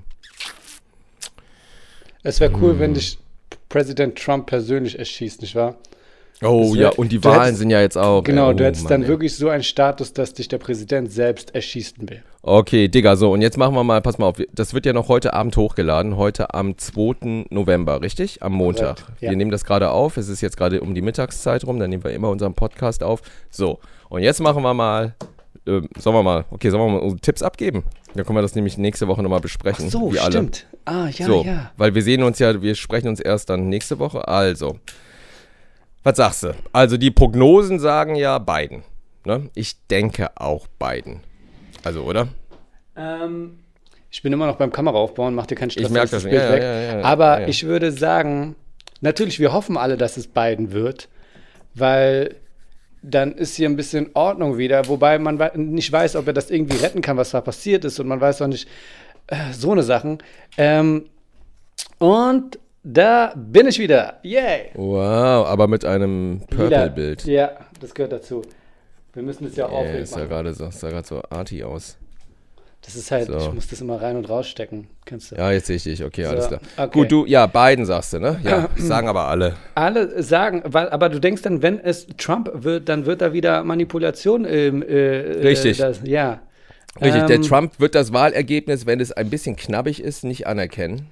Speaker 2: Es wäre cool, hm. wenn dich Präsident Trump persönlich erschießt, nicht wahr?
Speaker 1: Oh wär, ja, und die Wahlen hättest, sind ja jetzt auch.
Speaker 2: Genau,
Speaker 1: oh,
Speaker 2: du hättest
Speaker 1: Mann,
Speaker 2: dann
Speaker 1: ey.
Speaker 2: wirklich so einen Status, dass dich der Präsident selbst erschießen will.
Speaker 1: Okay, Digga, so, und jetzt machen wir mal, pass mal auf, das wird ja noch heute Abend hochgeladen, heute am zweiten November, richtig? Am Montag. Right, ja. Wir nehmen das gerade auf, es ist jetzt gerade um die Mittagszeit rum, dann nehmen wir immer unseren Podcast auf. So, und jetzt machen wir mal, äh, sollen wir mal, okay, sollen wir mal unsere Tipps abgeben? Dann können wir das nämlich nächste Woche nochmal besprechen.
Speaker 2: Ach so,
Speaker 1: wie
Speaker 2: stimmt.
Speaker 1: Alle.
Speaker 2: Ah, ja,
Speaker 1: so,
Speaker 2: ja.
Speaker 1: Weil wir sehen uns ja, wir sprechen uns erst dann nächste Woche. Also, was sagst du? Also, die Prognosen sagen ja Biden. Ne? Ich denke auch Biden. Also, oder?
Speaker 2: Ähm, ich bin immer noch beim Kameraaufbauen, mach dir keinen Stress.
Speaker 1: Ich merke das schon.
Speaker 2: Bild
Speaker 1: Ja,
Speaker 2: weg.
Speaker 1: ja, ja, ja,
Speaker 2: Aber
Speaker 1: ja.
Speaker 2: ich würde sagen, natürlich, wir hoffen alle, dass es Biden wird, weil dann ist hier ein bisschen Ordnung wieder, wobei man nicht weiß, ob er das irgendwie retten kann, was da passiert ist und man weiß auch nicht, äh, so eine Sachen. Ähm, und da bin ich wieder. Yay!
Speaker 1: Wow, aber mit einem Purple-Bild.
Speaker 2: Ja, das gehört dazu. Wir müssen es ja auch
Speaker 1: yeah,
Speaker 2: aufregen.
Speaker 1: Ist ja gerade so, sah gerade so arty aus.
Speaker 2: Das ist halt,
Speaker 1: so.
Speaker 2: Ich muss das immer rein und rausstecken. Kennst du?
Speaker 1: Ja, jetzt sehe ich dich. Okay,
Speaker 2: so,
Speaker 1: alles klar.
Speaker 2: Okay.
Speaker 1: Gut, du, ja, Biden sagst du, ne? Ja, sagen aber alle.
Speaker 2: Alle sagen, weil, aber du denkst dann, wenn es Trump wird, dann wird da wieder Manipulation. Ähm, äh,
Speaker 1: Richtig.
Speaker 2: Das, ja.
Speaker 1: Richtig,
Speaker 2: ähm,
Speaker 1: der Trump wird das Wahlergebnis, wenn es ein bisschen knabbig ist, nicht anerkennen.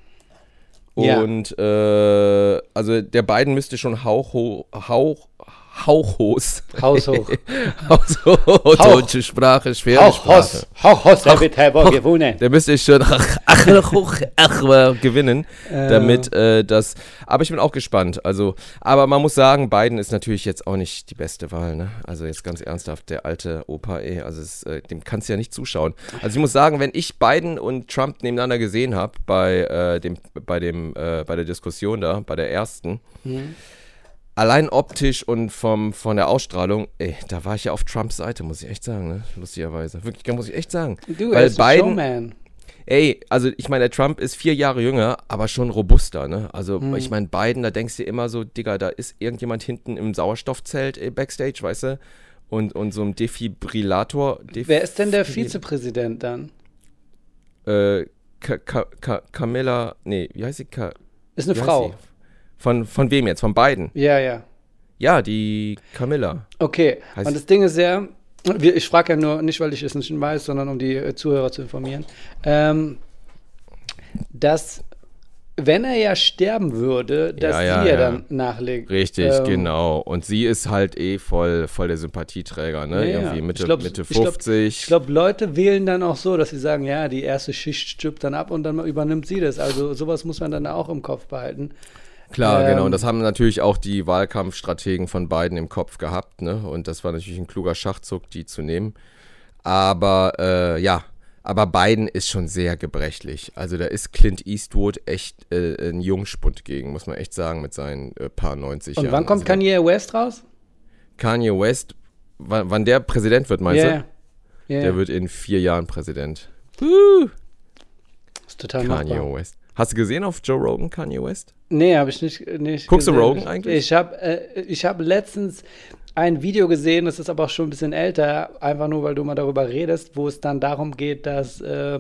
Speaker 1: Und ja. äh, also der Biden müsste schon hauch, hauch, Hauchhos.
Speaker 2: Haushoch.
Speaker 1: Haushoch. Deutsche Sprache, schwere Sprache.
Speaker 2: Hauchhos, der wird halber gewonnen.
Speaker 1: Der müsste ich schon ach, ach, ach, ach, gewinnen, äh. damit äh, das. Aber ich bin auch gespannt. Also, aber man muss sagen, Biden ist natürlich jetzt auch nicht die beste Wahl. Ne? Also jetzt ganz ernsthaft, der alte Opa, ey, also es, äh, dem kannst du ja nicht zuschauen. Also ich muss sagen, wenn ich Biden und Trump nebeneinander gesehen habe bei äh, dem, bei dem, äh, bei der Diskussion da, bei der ersten. Mhm. Allein optisch und vom, von der Ausstrahlung, ey, da war ich ja auf Trumps Seite, muss ich echt sagen, ne? Lustigerweise. Wirklich, muss ich echt sagen.
Speaker 2: Du,
Speaker 1: weil
Speaker 2: er ist ein
Speaker 1: Biden,
Speaker 2: Showman.
Speaker 1: Ey, also ich meine, der Trump ist vier Jahre jünger, aber schon robuster, ne? Also hm. ich meine, Biden, da denkst du immer so, Digga, da ist irgendjemand hinten im Sauerstoffzelt äh, Backstage, weißt du? Und, und so ein Defibrillator. Def-
Speaker 2: Wer ist denn der Vizepräsident dann?
Speaker 1: Äh, Ka- Ka- Ka- Camilla, nee, wie heißt sie? Ka-
Speaker 2: ist eine Frau.
Speaker 1: Von, von wem jetzt? Von Biden?
Speaker 2: Ja, ja.
Speaker 1: Ja, die Camilla.
Speaker 2: Okay,
Speaker 1: heißt
Speaker 2: und das Ding ist ja, ich frage ja nur, nicht weil ich es nicht weiß, sondern um die äh, Zuhörer zu informieren, ähm, dass, wenn er ja sterben würde, dass
Speaker 1: ja, ja,
Speaker 2: sie ja,
Speaker 1: ja
Speaker 2: dann nachlegt.
Speaker 1: Richtig,
Speaker 2: ähm,
Speaker 1: genau. Und sie ist halt eh voll, voll der Sympathieträger, ne?
Speaker 2: Ja,
Speaker 1: irgendwie Mitte,
Speaker 2: ich glaub,
Speaker 1: Mitte fünfzig.
Speaker 2: Ich glaube, glaub, Leute wählen dann auch so, dass sie sagen, ja, die erste Schicht stirbt dann ab und dann übernimmt sie das. Also sowas muss man dann auch im Kopf behalten.
Speaker 1: Klar,
Speaker 2: ähm,
Speaker 1: genau. Und das haben natürlich auch die Wahlkampfstrategen von Biden im Kopf gehabt, ne? Und das war natürlich ein kluger Schachzug, die zu nehmen. Aber äh, ja, Aber Biden ist schon sehr gebrechlich. Also da ist Clint Eastwood echt äh, ein Jungspund gegen, muss man echt sagen, mit seinen äh, paar neunzig
Speaker 2: Und
Speaker 1: Jahren.
Speaker 2: wann kommt
Speaker 1: also,
Speaker 2: Kanye West raus?
Speaker 1: Kanye West, wann, wann der Präsident wird, meinst
Speaker 2: Yeah.
Speaker 1: du?
Speaker 2: Yeah.
Speaker 1: Der wird in vier Jahren Präsident. Uh.
Speaker 2: Das ist total
Speaker 1: Kanye
Speaker 2: machbar.
Speaker 1: West. Hast du gesehen auf Joe Rogan, Kanye West?
Speaker 2: Nee, habe ich nicht, nicht
Speaker 1: Guckst du
Speaker 2: gesehen.
Speaker 1: Rogan eigentlich?
Speaker 2: Ich habe äh, ich hab letztens ein Video gesehen, das ist aber auch schon ein bisschen älter, einfach nur, weil du mal darüber redest, wo es dann darum geht, dass äh,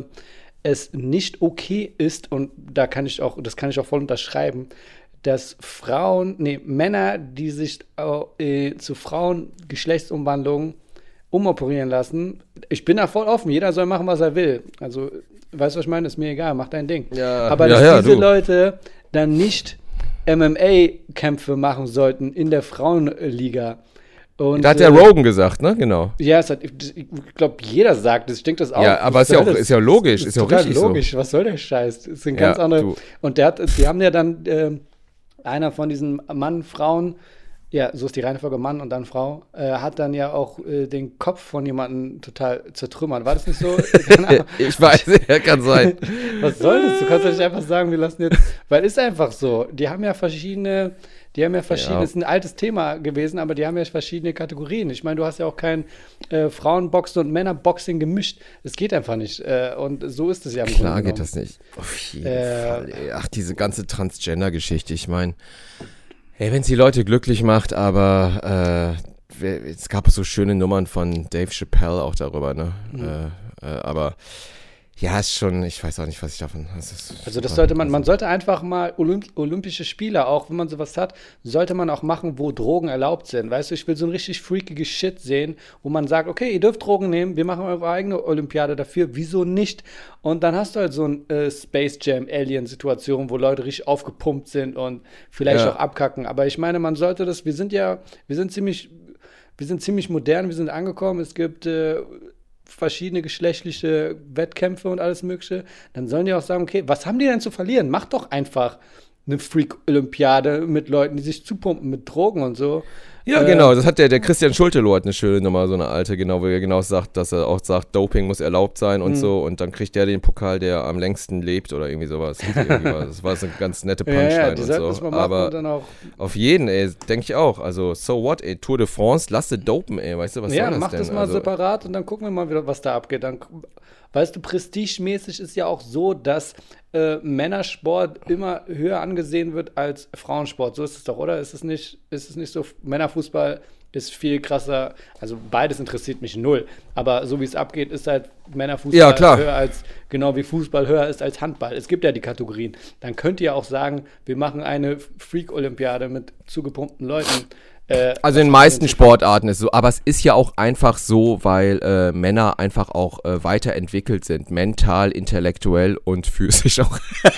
Speaker 2: es nicht okay ist, und da kann ich auch, das kann ich auch voll unterschreiben, dass Frauen, nee, Männer, die sich äh, zu Frauen-Geschlechtsumwandlungen umoperieren lassen, ich bin da voll offen, jeder soll machen, was er will. Also, weißt du, was ich meine? Ist mir egal, mach dein Ding.
Speaker 1: Ja,
Speaker 2: aber
Speaker 1: ja,
Speaker 2: dass
Speaker 1: ja,
Speaker 2: diese
Speaker 1: du.
Speaker 2: Leute dann nicht M M A-Kämpfe machen sollten in der Frauenliga. Und,
Speaker 1: Da hat der
Speaker 2: äh,
Speaker 1: Rogan gesagt, ne? Genau.
Speaker 2: Ja, es hat, ich glaube, jeder sagt es. Ich denke das auch.
Speaker 1: Ja, aber
Speaker 2: Was
Speaker 1: ist ja
Speaker 2: soll
Speaker 1: auch-
Speaker 2: das?
Speaker 1: ist ja logisch,
Speaker 2: Das
Speaker 1: ist ja auch
Speaker 2: total
Speaker 1: richtig so.
Speaker 2: logisch. Was soll der Scheiß? Das sind
Speaker 1: Ja,
Speaker 2: ganz andere.
Speaker 1: du.
Speaker 2: Und der hat, die haben ja dann äh, einer von diesen Mann, Frauen, ja, so ist die Reihenfolge Mann und dann Frau, äh, hat dann ja auch äh, den Kopf von jemandem total zertrümmert. War das nicht so? Keine Ahnung.
Speaker 1: Ich weiß, ja, kann sein.
Speaker 2: Was soll das? Du kannst doch nicht einfach sagen, wir lassen jetzt, weil ist einfach so. Die haben ja verschiedene, die haben ja verschiedene,
Speaker 1: Ja.
Speaker 2: ist ein altes Thema gewesen, aber die haben ja verschiedene Kategorien. Ich meine, du hast ja auch kein äh, Frauenboxen und Männerboxing gemischt. Es geht einfach nicht. Äh, und so ist es ja im
Speaker 1: Klar
Speaker 2: Grunde
Speaker 1: geht das nicht. Auf jeden
Speaker 2: Äh,
Speaker 1: Fall. Ey. Ach, diese ganze Transgender-Geschichte. Ich meine, hey, wenn es die Leute glücklich macht, aber äh, wer- es gab so schöne Nummern von Dave Chappelle auch darüber, ne?
Speaker 2: Mhm.
Speaker 1: Äh, äh, aber ja, ist schon, ich weiß auch nicht, was ich davon. Das ist,
Speaker 2: Also das sollte man, man sollte einfach mal Olymp Olympische Spiele, auch wenn man sowas hat, sollte man auch machen, wo Drogen erlaubt sind. Weißt du, ich will so ein richtig freakiges Shit sehen, wo man sagt, okay, ihr dürft Drogen nehmen, wir machen eure eigene Olympiade dafür, wieso nicht? Und dann hast du halt so ein äh, Space Jam Alien Situation, wo Leute richtig aufgepumpt sind und vielleicht
Speaker 1: Ja.
Speaker 2: auch abkacken. Aber ich meine, man sollte das, wir sind ja, wir sind ziemlich, wir sind ziemlich modern, wir sind angekommen, es gibt äh, verschiedene geschlechtliche Wettkämpfe und alles Mögliche, dann sollen die auch sagen, okay, was haben die denn zu verlieren? Mach doch einfach eine Freak-Olympiade mit Leuten, die sich zupumpen mit Drogen und so.
Speaker 1: Ja,
Speaker 2: Äh,
Speaker 1: genau, das hat der, der Christian Schulteloh hat eine schöne Nummer, so eine alte, genau, wo er genau sagt, dass er auch sagt, Doping muss erlaubt sein und
Speaker 2: Mhm.
Speaker 1: so, und dann kriegt der den Pokal, der am längsten lebt oder irgendwie sowas. Irgendwie war- das war so eine ganz nette
Speaker 2: Ja,
Speaker 1: Punchline
Speaker 2: ja, die sollten
Speaker 1: und
Speaker 2: das
Speaker 1: so.
Speaker 2: mal machen
Speaker 1: Aber
Speaker 2: und dann auch.
Speaker 1: auf jeden, ey, denke ich auch. Also, so what, ey, Tour de France, lasse dopen, ey, weißt du, was
Speaker 2: Ja,
Speaker 1: soll das
Speaker 2: mach
Speaker 1: denn?
Speaker 2: das mal
Speaker 1: also,
Speaker 2: separat und dann gucken wir mal wieder, was da abgeht. Dann, weißt du, prestigemäßig ist ja auch so, dass äh, Männersport immer höher angesehen wird als Frauensport. So ist es doch, oder? Ist es nicht, ist es nicht so? Männerfußball ist viel krasser. Also beides interessiert mich null. Aber so wie es abgeht, ist halt Männerfußball
Speaker 1: Ja, klar.
Speaker 2: höher als, genau wie Fußball höher ist als Handball. Es gibt ja die Kategorien. Dann könnt ihr auch sagen, wir machen eine Freak-Olympiade mit zugepumpten Leuten. Äh,
Speaker 1: Also in den
Speaker 2: was
Speaker 1: meisten
Speaker 2: ist denn-
Speaker 1: Sportarten ist es so, aber es ist ja auch einfach so, weil äh, Männer einfach auch äh, weiterentwickelt sind, mental, intellektuell und physisch auch.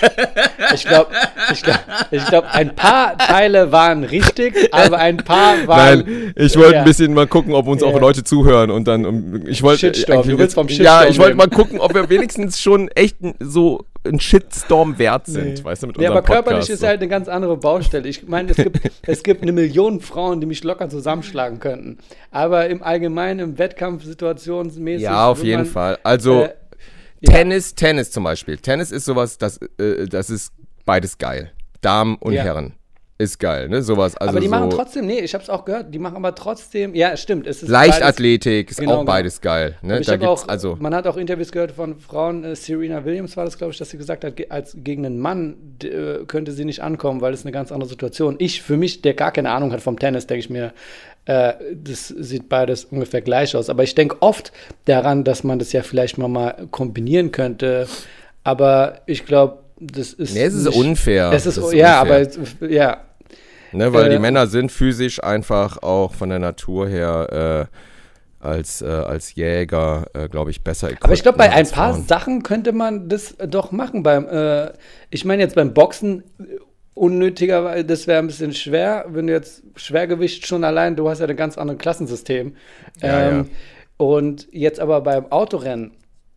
Speaker 2: Ich glaube, ich glaub, ich glaub, ein paar Teile waren richtig, aber ein paar waren.
Speaker 1: Nein, ich wollte
Speaker 2: ja.
Speaker 1: ein bisschen mal gucken, ob uns auch
Speaker 2: Ja.
Speaker 1: Leute zuhören und dann, um, ich wollte
Speaker 2: Shitstorm,
Speaker 1: eigentlich
Speaker 2: du willst vom
Speaker 1: ja,
Speaker 2: Shitstorm
Speaker 1: ich wollte
Speaker 2: reden.
Speaker 1: mal gucken, ob wir wenigstens schon echt n- so ein Shitstorm wert sind, weißt du, mit
Speaker 2: Ja,
Speaker 1: unserem
Speaker 2: aber körperlich
Speaker 1: Podcast,
Speaker 2: ist
Speaker 1: so.
Speaker 2: halt eine ganz andere Baustelle. Ich meine, es gibt, es gibt eine Million Frauen, die mich locker zusammenschlagen könnten. Aber im Allgemeinen, im Wettkampf situationsmäßig.
Speaker 1: Ja, auf
Speaker 2: will
Speaker 1: jeden
Speaker 2: man,
Speaker 1: Fall. Also
Speaker 2: äh, ja.
Speaker 1: Tennis, Tennis zum Beispiel. Tennis ist sowas, das, äh, das ist beides geil. Damen und
Speaker 2: Ja.
Speaker 1: Herren. Ist geil, ne? Sowas. Also
Speaker 2: aber die
Speaker 1: so
Speaker 2: machen trotzdem, nee, ich hab's auch gehört, die machen aber trotzdem, ja, stimmt. Es ist beides-
Speaker 1: Leichtathletik ist
Speaker 2: Genau,
Speaker 1: auch
Speaker 2: genau.
Speaker 1: beides geil. Ne?
Speaker 2: Aber ich
Speaker 1: Da
Speaker 2: habe
Speaker 1: gibt's
Speaker 2: auch,
Speaker 1: also.
Speaker 2: man hat auch Interviews gehört von Frauen, äh, Serena Williams war das, glaube ich, dass sie gesagt hat, ge- als gegen einen Mann d- äh, könnte sie nicht ankommen, weil es eine ganz andere Situation. Ich, für mich, der gar keine Ahnung hat vom Tennis, denke ich mir, äh, das sieht beides ungefähr gleich aus. Aber ich denke oft daran, dass man das ja vielleicht mal, mal kombinieren könnte. Aber ich glaube, das ist.
Speaker 1: Nee, es ist
Speaker 2: nicht-
Speaker 1: unfair.
Speaker 2: Es ist,
Speaker 1: Das ist
Speaker 2: ja,
Speaker 1: unfair.
Speaker 2: aber es- ja.
Speaker 1: Ne, weil
Speaker 2: Äh,
Speaker 1: die Männer sind physisch einfach auch von der Natur her äh, als, äh, als Jäger, äh, glaube ich, besser equipped.
Speaker 2: Aber ich glaube, bei
Speaker 1: ne,
Speaker 2: ein
Speaker 1: als
Speaker 2: paar
Speaker 1: Frauen.
Speaker 2: Sachen könnte man das äh, doch machen. Beim, äh, ich meine jetzt beim Boxen äh, unnötigerweise, das wäre ein bisschen schwer, wenn du jetzt Schwergewicht schon allein, du hast ja ein ganz anderes Klassensystem.
Speaker 1: Ja,
Speaker 2: ähm, Und jetzt aber beim Autorennen,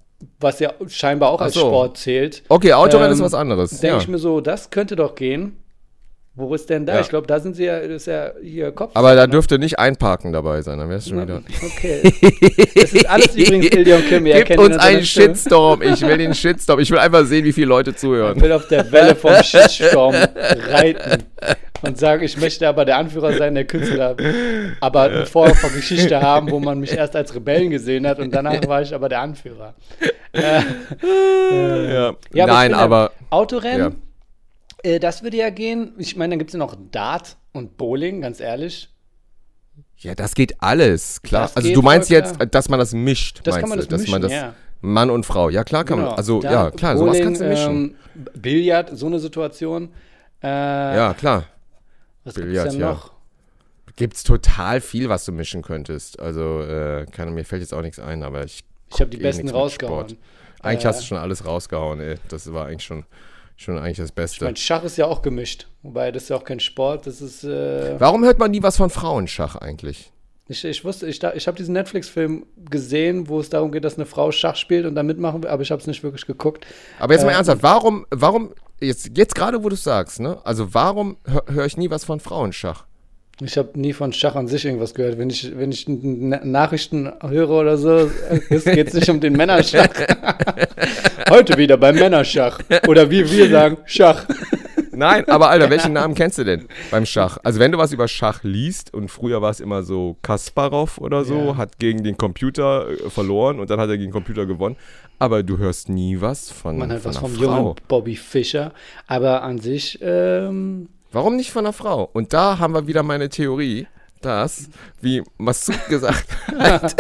Speaker 2: was ja scheinbar auch
Speaker 1: Ach
Speaker 2: als
Speaker 1: so.
Speaker 2: Sport zählt.
Speaker 1: Okay, Autorennen
Speaker 2: ähm,
Speaker 1: ist was anderes.
Speaker 2: Denke
Speaker 1: Ja.
Speaker 2: ich mir so, das könnte doch gehen. Wo ist denn da?
Speaker 1: Ja.
Speaker 2: Ich glaube, da sind sie ja, das ist ja hier Kopf.
Speaker 1: Aber da dürfte nicht Einparken dabei sein, dann wär's schon wieder.
Speaker 2: Okay. Das ist alles übrigens Iljon Kim. Ihr
Speaker 1: Gebt
Speaker 2: erkennt ihn
Speaker 1: uns
Speaker 2: an seiner
Speaker 1: einen
Speaker 2: Stimme.
Speaker 1: Shitstorm. Ich will den Shitstorm. Ich will einfach sehen, wie viele Leute
Speaker 2: Ich
Speaker 1: zuhören.
Speaker 2: will auf der Welle vom Shitstorm reiten und sagen, ich möchte aber der Anführer sein, der Künstler, aber eine Vorgeschichte haben, wo man mich erst als Rebellen gesehen hat und danach war ich aber der Anführer. Äh, äh,
Speaker 1: Ja.
Speaker 2: ja, aber
Speaker 1: Nein,
Speaker 2: ich finde,
Speaker 1: aber
Speaker 2: Autorennen, äh, das würde ja gehen. Ich meine, dann gibt es ja noch Dart und Bowling, ganz ehrlich.
Speaker 1: ja, das geht alles, klar.
Speaker 2: Das
Speaker 1: also
Speaker 2: geht
Speaker 1: du meinst
Speaker 2: voll
Speaker 1: jetzt,
Speaker 2: klar.
Speaker 1: dass man das mischt,
Speaker 2: Das
Speaker 1: meinst
Speaker 2: kann man
Speaker 1: du?
Speaker 2: das
Speaker 1: dass
Speaker 2: mischen,
Speaker 1: man das
Speaker 2: ja.
Speaker 1: Mann und Frau. Ja, klar kann
Speaker 2: Genau.
Speaker 1: man. Also
Speaker 2: Da
Speaker 1: ja, klar, sowas
Speaker 2: Bowling,
Speaker 1: kannst du mischen.
Speaker 2: Ähm, Billard, so eine Situation. Äh,
Speaker 1: ja, klar.
Speaker 2: was gibt's
Speaker 1: Billard,
Speaker 2: denn
Speaker 1: ja.
Speaker 2: noch?
Speaker 1: Gibt's total viel, was du mischen könntest. Also äh, kann, mir fällt jetzt auch nichts ein, aber ich
Speaker 2: Ich habe die
Speaker 1: guck eh
Speaker 2: besten
Speaker 1: nichts mit
Speaker 2: rausgehauen.
Speaker 1: Sport. Eigentlich
Speaker 2: Äh,
Speaker 1: hast du schon alles rausgehauen, ey. Das war eigentlich schon, schon eigentlich das
Speaker 2: Ich
Speaker 1: Beste.
Speaker 2: meine, Schach ist ja auch gemischt. Wobei, das ist ja auch kein Sport. Das ist. Äh,
Speaker 1: Warum hört man nie was von Frauenschach eigentlich?
Speaker 2: ich, ich wusste, ich, da- ich habe diesen Netflix-Film gesehen, wo es darum geht, dass eine Frau Schach spielt und da mitmachen will, aber ich habe es nicht wirklich geguckt.
Speaker 1: Aber jetzt mal
Speaker 2: Äh,
Speaker 1: ernsthaft, warum, warum, jetzt, jetzt gerade, wo du es sagst, ne? Also warum hö- höre ich nie was von Frauenschach?
Speaker 2: Ich habe nie von Schach an sich irgendwas gehört. Wenn ich, wenn ich N- Nachrichten höre oder so, es geht nicht um den Männerschach. Heute wieder beim Männerschach. Oder wie wir sagen, Schach.
Speaker 1: Nein, aber Alter, welchen Namen kennst du denn beim Schach? Also wenn du was über Schach liest und früher war es immer so Kasparov oder so,
Speaker 2: Ja.
Speaker 1: hat gegen den Computer äh, verloren und dann hat er gegen den Computer gewonnen. Aber du hörst nie was von,
Speaker 2: Man hört
Speaker 1: von
Speaker 2: was
Speaker 1: einer
Speaker 2: vom
Speaker 1: Frau.
Speaker 2: jungen Bobby Fischer. Aber an sich, ähm,
Speaker 1: Warum nicht von einer Frau? Und da haben wir wieder meine Theorie, dass, wie Massoud gesagt hat,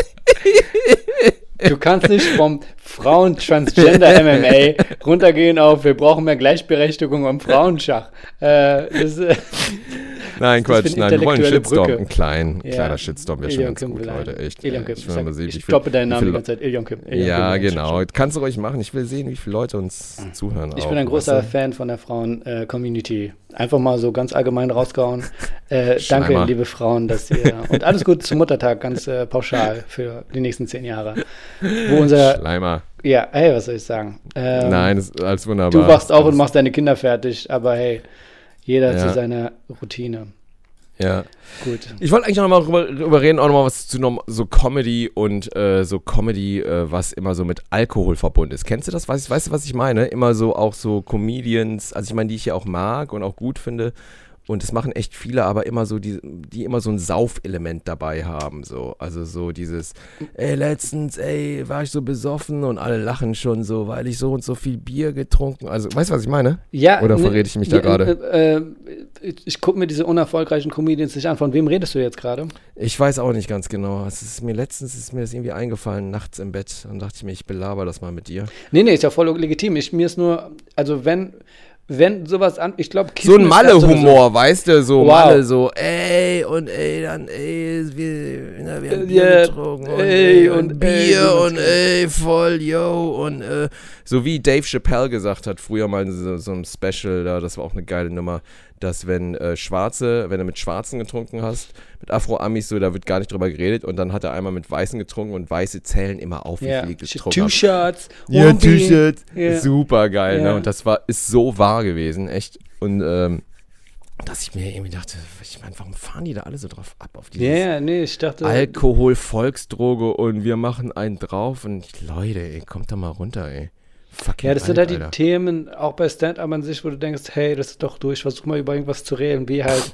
Speaker 2: du kannst nicht vom Frauen-Transgender-M M A runtergehen auf, wir brauchen mehr Gleichberechtigung am Frauenschach. Äh, das, äh,
Speaker 1: nein,
Speaker 2: Das ist
Speaker 1: Quatsch,
Speaker 2: für
Speaker 1: nein,
Speaker 2: eine
Speaker 1: wir wollen einen
Speaker 2: intellektuelle
Speaker 1: Shitstorm,
Speaker 2: Brücke.
Speaker 1: einen kleinen,
Speaker 2: Ja.
Speaker 1: kleiner Shitstorm wäre schon
Speaker 2: Iljon
Speaker 1: ganz
Speaker 2: Kim
Speaker 1: gut,
Speaker 2: will
Speaker 1: Leute,
Speaker 2: ein.
Speaker 1: echt.
Speaker 2: Iljon
Speaker 1: äh,
Speaker 2: Kim.
Speaker 1: ich
Speaker 2: Ich,
Speaker 1: will
Speaker 2: sag,
Speaker 1: mal sehen,
Speaker 2: ich
Speaker 1: wie viel,
Speaker 2: droppe deinen
Speaker 1: wie
Speaker 2: Namen die
Speaker 1: viele-
Speaker 2: ganze Zeit. Iljon Kim. Iljon
Speaker 1: Ja,
Speaker 2: Kim,
Speaker 1: genau, kannst du ruhig machen. Ich will sehen, wie viele Leute uns zuhören.
Speaker 2: Ich
Speaker 1: auch,
Speaker 2: bin ein großer
Speaker 1: weißt
Speaker 2: Fan von der Frauen-Community. Einfach mal so ganz allgemein rausgehauen. Äh,
Speaker 1: Schleimer.
Speaker 2: danke, liebe Frauen, dass ihr. Und alles gut zum Muttertag, ganz äh, pauschal für die nächsten zehn Jahre. Wo
Speaker 1: du?
Speaker 2: unser.
Speaker 1: Schleimer.
Speaker 2: Ja, hey, was soll ich sagen? Ähm,
Speaker 1: Nein, das ist alles wunderbar.
Speaker 2: Du wachst auf und
Speaker 1: Alles-
Speaker 2: machst deine Kinder fertig, aber hey, jeder
Speaker 1: Ja.
Speaker 2: zu seiner Routine.
Speaker 1: Ja.
Speaker 2: Gut.
Speaker 1: Ich wollte eigentlich noch mal drüber, drüber reden, auch noch mal was zu noch, so Comedy und äh, so Comedy, äh, was immer so mit Alkohol verbunden ist. Kennst du das? Weißt, weißt du, was ich meine? Immer so auch so Comedians, also ich meine, die ich ja auch mag und auch gut finde. Und das machen echt viele, aber immer so, die, die immer so ein Saufelement dabei haben. So. Also so dieses, ey, letztens, ey, war ich so besoffen und alle lachen schon so, weil ich so und so viel Bier getrunken. Also, weißt du, was ich meine?
Speaker 2: Ja,
Speaker 1: Oder
Speaker 2: ne,
Speaker 1: verrate ich mich da
Speaker 2: ja,
Speaker 1: gerade?
Speaker 2: Äh, äh, ich ich gucke mir diese unerfolgreichen Comedians nicht an. Von wem redest du jetzt gerade?
Speaker 1: Ich weiß auch nicht ganz genau. Es ist mir letztens ist mir das irgendwie eingefallen, nachts im Bett. Dann dachte ich mir, ich belaber das mal mit dir.
Speaker 2: Nee, nee, ist ja voll legitim. Ich, mir ist nur, also wenn, wenn sowas an, ich glaube,
Speaker 1: So ein Malle-Humor, weißt du, so
Speaker 2: Wow.
Speaker 1: Malle, so ey und ey, dann ey, wir, na, wir haben Bier
Speaker 2: Ja,
Speaker 1: getrunken und,
Speaker 2: ey,
Speaker 1: ey,
Speaker 2: und
Speaker 1: und
Speaker 2: ey,
Speaker 1: Bier
Speaker 2: so
Speaker 1: und
Speaker 2: ganz
Speaker 1: ey, voll, yo und äh, so wie Dave Chappelle gesagt hat, früher mal in so, so einem Special, da, das war auch eine geile Nummer, dass wenn äh, Schwarze, wenn du mit Schwarzen getrunken hast, mit Afro-Amis so, da wird gar nicht drüber geredet und dann hat er einmal mit Weißen getrunken und Weiße zählen immer auf, wie
Speaker 2: Ja,
Speaker 1: viel die getrunken
Speaker 2: two
Speaker 1: haben.
Speaker 2: shots,
Speaker 1: Ja,
Speaker 2: one beer.
Speaker 1: T-Shirt.
Speaker 2: Ja.
Speaker 1: Super geil,
Speaker 2: Ja.
Speaker 1: ne? Und das war, ist so wahr gewesen, echt. Und ähm, dass ich mir irgendwie dachte, ich meine, warum fahren die da alle so drauf ab auf dieses
Speaker 2: Ja, ja, nee, ich dachte.
Speaker 1: Alkohol, Volksdroge und wir machen einen drauf und Leute, ey, kommt da mal runter, ey. Fucking
Speaker 2: Ja, das sind
Speaker 1: alt,
Speaker 2: halt die
Speaker 1: Alter.
Speaker 2: Themen, auch bei Stand-Up an sich, wo du denkst, hey, das ist doch durch, ich versuch mal über irgendwas zu reden, wie halt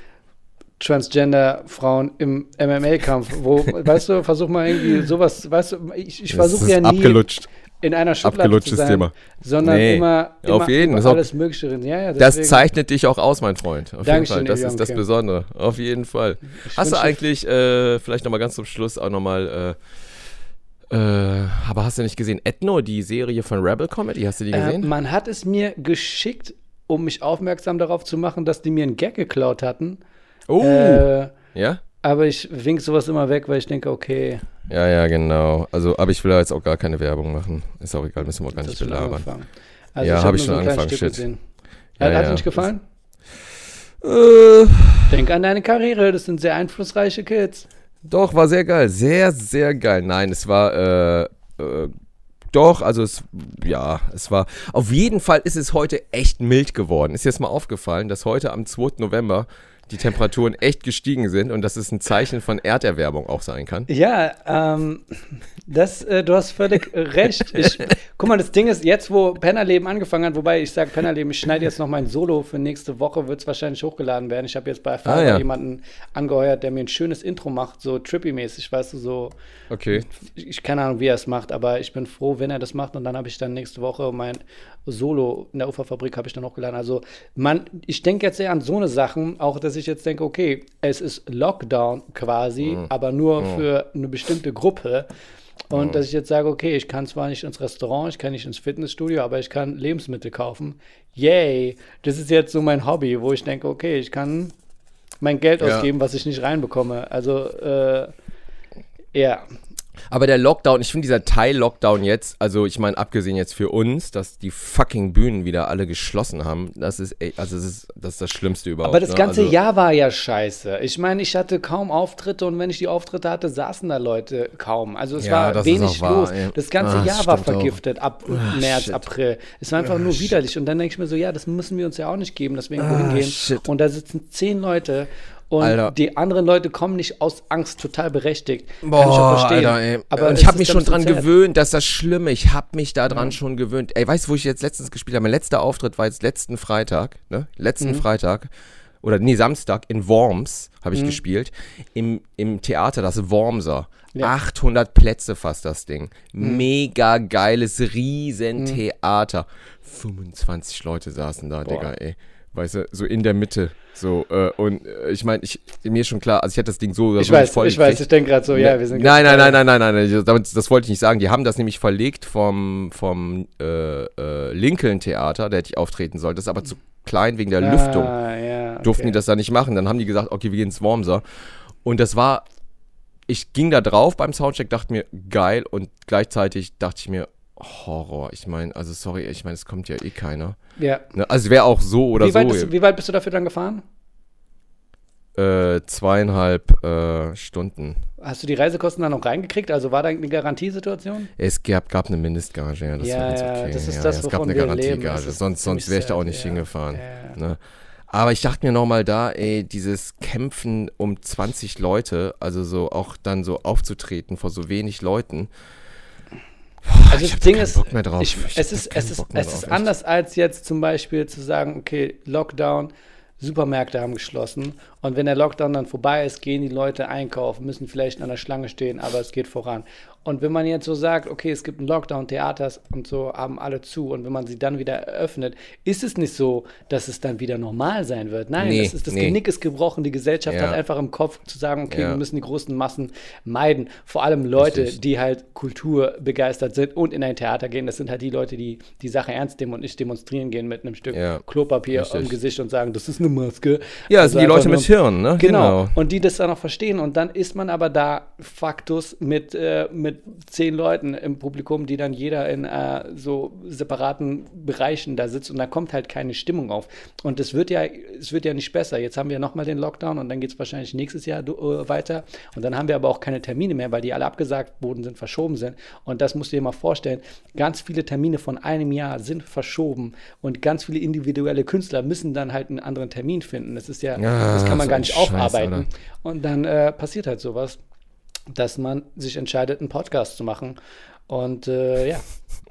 Speaker 2: Transgender-Frauen im M M A-Kampf, wo, weißt du, versuch mal irgendwie sowas, weißt du, ich, ich
Speaker 1: Das
Speaker 2: versuche
Speaker 1: ist
Speaker 2: ja nie
Speaker 1: abgelutscht.
Speaker 2: in einer Schublade zu
Speaker 1: Abgelutschtes
Speaker 2: sein,
Speaker 1: Thema.
Speaker 2: sondern
Speaker 1: Nee,
Speaker 2: immer, immer
Speaker 1: auf jeden,
Speaker 2: über
Speaker 1: das ist auch-
Speaker 2: alles Mögliche reden. Ja, ja,
Speaker 1: Das
Speaker 2: deswegen-
Speaker 1: zeichnet dich auch aus, mein Freund. Auf
Speaker 2: Dankeschön,
Speaker 1: jeden Fall. Das
Speaker 2: Iljon
Speaker 1: ist das
Speaker 2: Kim.
Speaker 1: Besondere. Auf jeden Fall.
Speaker 2: Ich
Speaker 1: Hast du
Speaker 2: wünsche-
Speaker 1: eigentlich, äh, vielleicht nochmal ganz zum Schluss auch nochmal, äh, äh, aber hast du nicht gesehen, Ethno, die Serie von Rebel Comedy, hast du die
Speaker 2: Äh,
Speaker 1: gesehen?
Speaker 2: man hat es mir geschickt, um mich aufmerksam darauf zu machen, dass die mir einen Gag geklaut hatten.
Speaker 1: oh,
Speaker 2: Äh,
Speaker 1: ja?
Speaker 2: aber ich wink sowas immer weg, weil ich denke, okay,
Speaker 1: Ja, ja, genau. Also, aber ich will da jetzt auch gar keine Werbung machen. Ist auch egal, müssen wir gar
Speaker 2: das
Speaker 1: nicht
Speaker 2: schon
Speaker 1: belabern.
Speaker 2: angefangen. Also
Speaker 1: Ja,
Speaker 2: ich
Speaker 1: hab
Speaker 2: hab
Speaker 1: ich
Speaker 2: nur
Speaker 1: schon
Speaker 2: so ein kleines
Speaker 1: angefangen,
Speaker 2: Stück
Speaker 1: shit.
Speaker 2: gesehen.
Speaker 1: Ja,
Speaker 2: Hat
Speaker 1: ja.
Speaker 2: dir nicht gefallen?
Speaker 1: Äh,
Speaker 2: Denk an deine Karriere, das sind sehr einflussreiche Kids.
Speaker 1: doch, war sehr geil. Sehr, sehr geil. Nein, es war äh, äh, Doch, also es, ja, es war, auf jeden Fall ist es heute echt mild geworden. Ist jetzt mal aufgefallen, dass heute am zweiten November die Temperaturen echt gestiegen sind und dass es ein Zeichen von Erderwärmung auch sein kann.
Speaker 2: Ja, ähm, das, äh, du hast völlig recht. Ich, guck mal, das Ding ist, jetzt wo Pennerleben angefangen hat, wobei ich sage Pennerleben, ich schneide jetzt noch mein Solo für nächste Woche, wird es wahrscheinlich hochgeladen werden. Ich habe jetzt bei Fiverr
Speaker 1: ah, ja.
Speaker 2: jemanden angeheuert, der mir ein schönes Intro macht, so Trippy-mäßig, weißt du, so.
Speaker 1: Okay.
Speaker 2: Ich, ich keine Ahnung, wie er es macht, aber ich bin froh, wenn er das macht und dann habe ich dann nächste Woche mein Solo in der Uferfabrik habe ich dann hochgeladen. Also man, ich denke jetzt eher an so eine Sachen, auch dass ich jetzt denke, okay, es ist Lockdown quasi, mhm. aber nur mhm. für eine bestimmte Gruppe. Und mhm. dass ich jetzt sage, okay, ich kann zwar nicht ins Restaurant, ich kann nicht ins Fitnessstudio, aber ich kann Lebensmittel kaufen. Yay! Das ist jetzt so mein Hobby, wo ich denke, okay, ich kann mein Geld ja. ausgeben, was ich nicht reinbekomme. Also, äh, ja.
Speaker 1: Aber der Lockdown, ich finde dieser Teil-Lockdown jetzt, also ich meine, abgesehen jetzt für uns, dass die fucking Bühnen wieder alle geschlossen haben, das ist, also das ist, das ist das Schlimmste überhaupt.
Speaker 2: Aber das
Speaker 1: ne?
Speaker 2: ganze
Speaker 1: also,
Speaker 2: Jahr war ja scheiße. Ich meine, ich hatte kaum Auftritte und wenn ich die Auftritte hatte, saßen da Leute kaum. Also es
Speaker 1: ja,
Speaker 2: war wenig
Speaker 1: wahr,
Speaker 2: los.
Speaker 1: Ey.
Speaker 2: Das ganze
Speaker 1: ah,
Speaker 2: Jahr war
Speaker 1: auch.
Speaker 2: vergiftet, ab
Speaker 1: ah,
Speaker 2: März,
Speaker 1: shit.
Speaker 2: April. Es war einfach
Speaker 1: ah,
Speaker 2: nur
Speaker 1: shit.
Speaker 2: widerlich. Und dann denke ich mir so, ja, das müssen wir uns ja auch nicht geben, dass wir irgendwo
Speaker 1: ah,
Speaker 2: hingehen.
Speaker 1: shit.
Speaker 2: Und da sitzen zehn Leute. Und
Speaker 1: Alter.
Speaker 2: die anderen Leute kommen nicht aus Angst, total berechtigt.
Speaker 1: Boah,
Speaker 2: kann ich auch verstehen.
Speaker 1: Alter, ey.
Speaker 2: Aber
Speaker 1: und
Speaker 2: es
Speaker 1: ich habe
Speaker 2: ist
Speaker 1: mich
Speaker 2: dann
Speaker 1: schon
Speaker 2: so
Speaker 1: dran
Speaker 2: sad.
Speaker 1: gewöhnt, das ist das Schlimme. Ich habe mich da dran
Speaker 2: Ja.
Speaker 1: schon gewöhnt. Ey, weißt du, wo ich jetzt letztens gespielt habe? Mein letzter Auftritt war jetzt letzten Freitag, ne? Letzten
Speaker 2: Mhm.
Speaker 1: Freitag. Oder nee, Samstag in Worms habe ich
Speaker 2: Mhm.
Speaker 1: gespielt. Im, Im Theater, das Wormser.
Speaker 2: Ja.
Speaker 1: achthundert Plätze fast das Ding.
Speaker 2: Mhm.
Speaker 1: Mega geiles Riesentheater. fünfundzwanzig Leute saßen da,
Speaker 2: Boah.
Speaker 1: Digga, ey. Weißt du, so in der Mitte. So, äh, und äh, ich meine, ich, mir ist schon klar, also ich hätte das Ding so oder
Speaker 2: Ich
Speaker 1: so
Speaker 2: weiß,
Speaker 1: nicht voll
Speaker 2: ich weiß, ich denke gerade so, ja, wir sind
Speaker 1: Nein, nein,
Speaker 2: ganz-
Speaker 1: nein, nein, nein, nein, nein, das, das wollte ich nicht sagen. Die haben das nämlich verlegt vom, vom äh, äh, Lincoln-Theater, der hätte ich auftreten sollen. Das ist aber zu klein wegen der
Speaker 2: Ah,
Speaker 1: Lüftung.
Speaker 2: ja, okay.
Speaker 1: Durften die das da nicht machen. Dann haben die gesagt, okay, wir gehen ins Wormser. Und das war, ich ging da drauf beim Soundcheck, dachte mir, geil. Und gleichzeitig dachte ich mir, Horror. Ich meine, also sorry, ich meine, es kommt ja eh keiner.
Speaker 2: Ja.
Speaker 1: Ne? Also wäre auch so oder
Speaker 2: Wie weit,
Speaker 1: so.
Speaker 2: bist, du- wie weit bist du dafür dann gefahren?
Speaker 1: Äh, zweieinhalb äh, Stunden.
Speaker 2: Hast du die Reisekosten dann noch reingekriegt? Also war da eine Garantiesituation?
Speaker 1: Es gab, gab eine Mindestgage, ja, das
Speaker 2: Ja,
Speaker 1: war ganz
Speaker 2: ja,
Speaker 1: okay.
Speaker 2: das ist
Speaker 1: ja,
Speaker 2: das,
Speaker 1: ja, es
Speaker 2: wovon
Speaker 1: gab eine
Speaker 2: wir leben.
Speaker 1: Garantiegage,
Speaker 2: Das ist
Speaker 1: sonst, sonst
Speaker 2: ziemlich
Speaker 1: wäre ich da auch
Speaker 2: sad,
Speaker 1: nicht
Speaker 2: ja.
Speaker 1: hingefahren.
Speaker 2: Ja.
Speaker 1: Ne? Aber ich dachte mir nochmal da, ey, dieses Kämpfen um zwanzig Leute, also so auch dann so aufzutreten vor so wenig Leuten.
Speaker 2: Also
Speaker 1: ich
Speaker 2: das
Speaker 1: hab
Speaker 2: Ding
Speaker 1: keinen
Speaker 2: ist,
Speaker 1: Bock mehr drauf.
Speaker 2: ich,
Speaker 1: Ich
Speaker 2: es
Speaker 1: hab
Speaker 2: ist,
Speaker 1: keinen
Speaker 2: es ist,
Speaker 1: Bock mehr
Speaker 2: es
Speaker 1: drauf,
Speaker 2: ist
Speaker 1: echt.
Speaker 2: anders als jetzt zum Beispiel zu sagen, okay, Lockdown, Supermärkte haben geschlossen und wenn der Lockdown dann vorbei ist, gehen die Leute einkaufen, müssen vielleicht an der Schlange stehen, aber es geht voran. Und wenn man jetzt so sagt, okay, es gibt einen Lockdown, Theaters und so haben alle zu und wenn man sie dann wieder eröffnet, ist es nicht so, dass es dann wieder normal sein wird. Nein,
Speaker 1: Nee,
Speaker 2: das, ist, das
Speaker 1: nee.
Speaker 2: Genick ist gebrochen, die Gesellschaft
Speaker 1: Ja.
Speaker 2: hat einfach im Kopf zu sagen, okay,
Speaker 1: Ja.
Speaker 2: wir müssen die großen Massen meiden. Vor allem Leute,
Speaker 1: Richtig.
Speaker 2: die halt kulturbegeistert sind und in ein Theater gehen. Das sind halt die Leute, die die Sache ernst nehmen und nicht demonstrieren gehen mit einem Stück
Speaker 1: Ja.
Speaker 2: Klopapier
Speaker 1: Richtig.
Speaker 2: im Gesicht und sagen, das ist eine Maske.
Speaker 1: Ja, das
Speaker 2: Also
Speaker 1: sind die
Speaker 2: einfach
Speaker 1: Leute
Speaker 2: nur-
Speaker 1: mit Hirn, ne?
Speaker 2: Genau. Und die das dann auch verstehen. Und dann ist man aber da Faktus mit, äh, mit zehn Leuten im Publikum, die dann jeder in äh, so separaten Bereichen da sitzt und da kommt halt keine Stimmung auf. Und es wird ja, es wird ja nicht besser. Jetzt haben wir nochmal den Lockdown und dann geht es wahrscheinlich nächstes Jahr äh, weiter. Und dann haben wir aber auch keine Termine mehr, weil die alle abgesagt wurden, sind, verschoben sind. Und das musst du dir mal vorstellen. Ganz viele Termine von einem Jahr sind verschoben und ganz viele individuelle Künstler müssen dann halt einen anderen Termin finden. Das ist ja,
Speaker 1: Ja,
Speaker 2: das kann man
Speaker 1: so
Speaker 2: gar
Speaker 1: ein
Speaker 2: nicht
Speaker 1: Scheiß,
Speaker 2: aufarbeiten.
Speaker 1: Alter.
Speaker 2: Und dann äh, passiert halt sowas, dass man sich entscheidet, einen Podcast zu machen. Und äh, ja,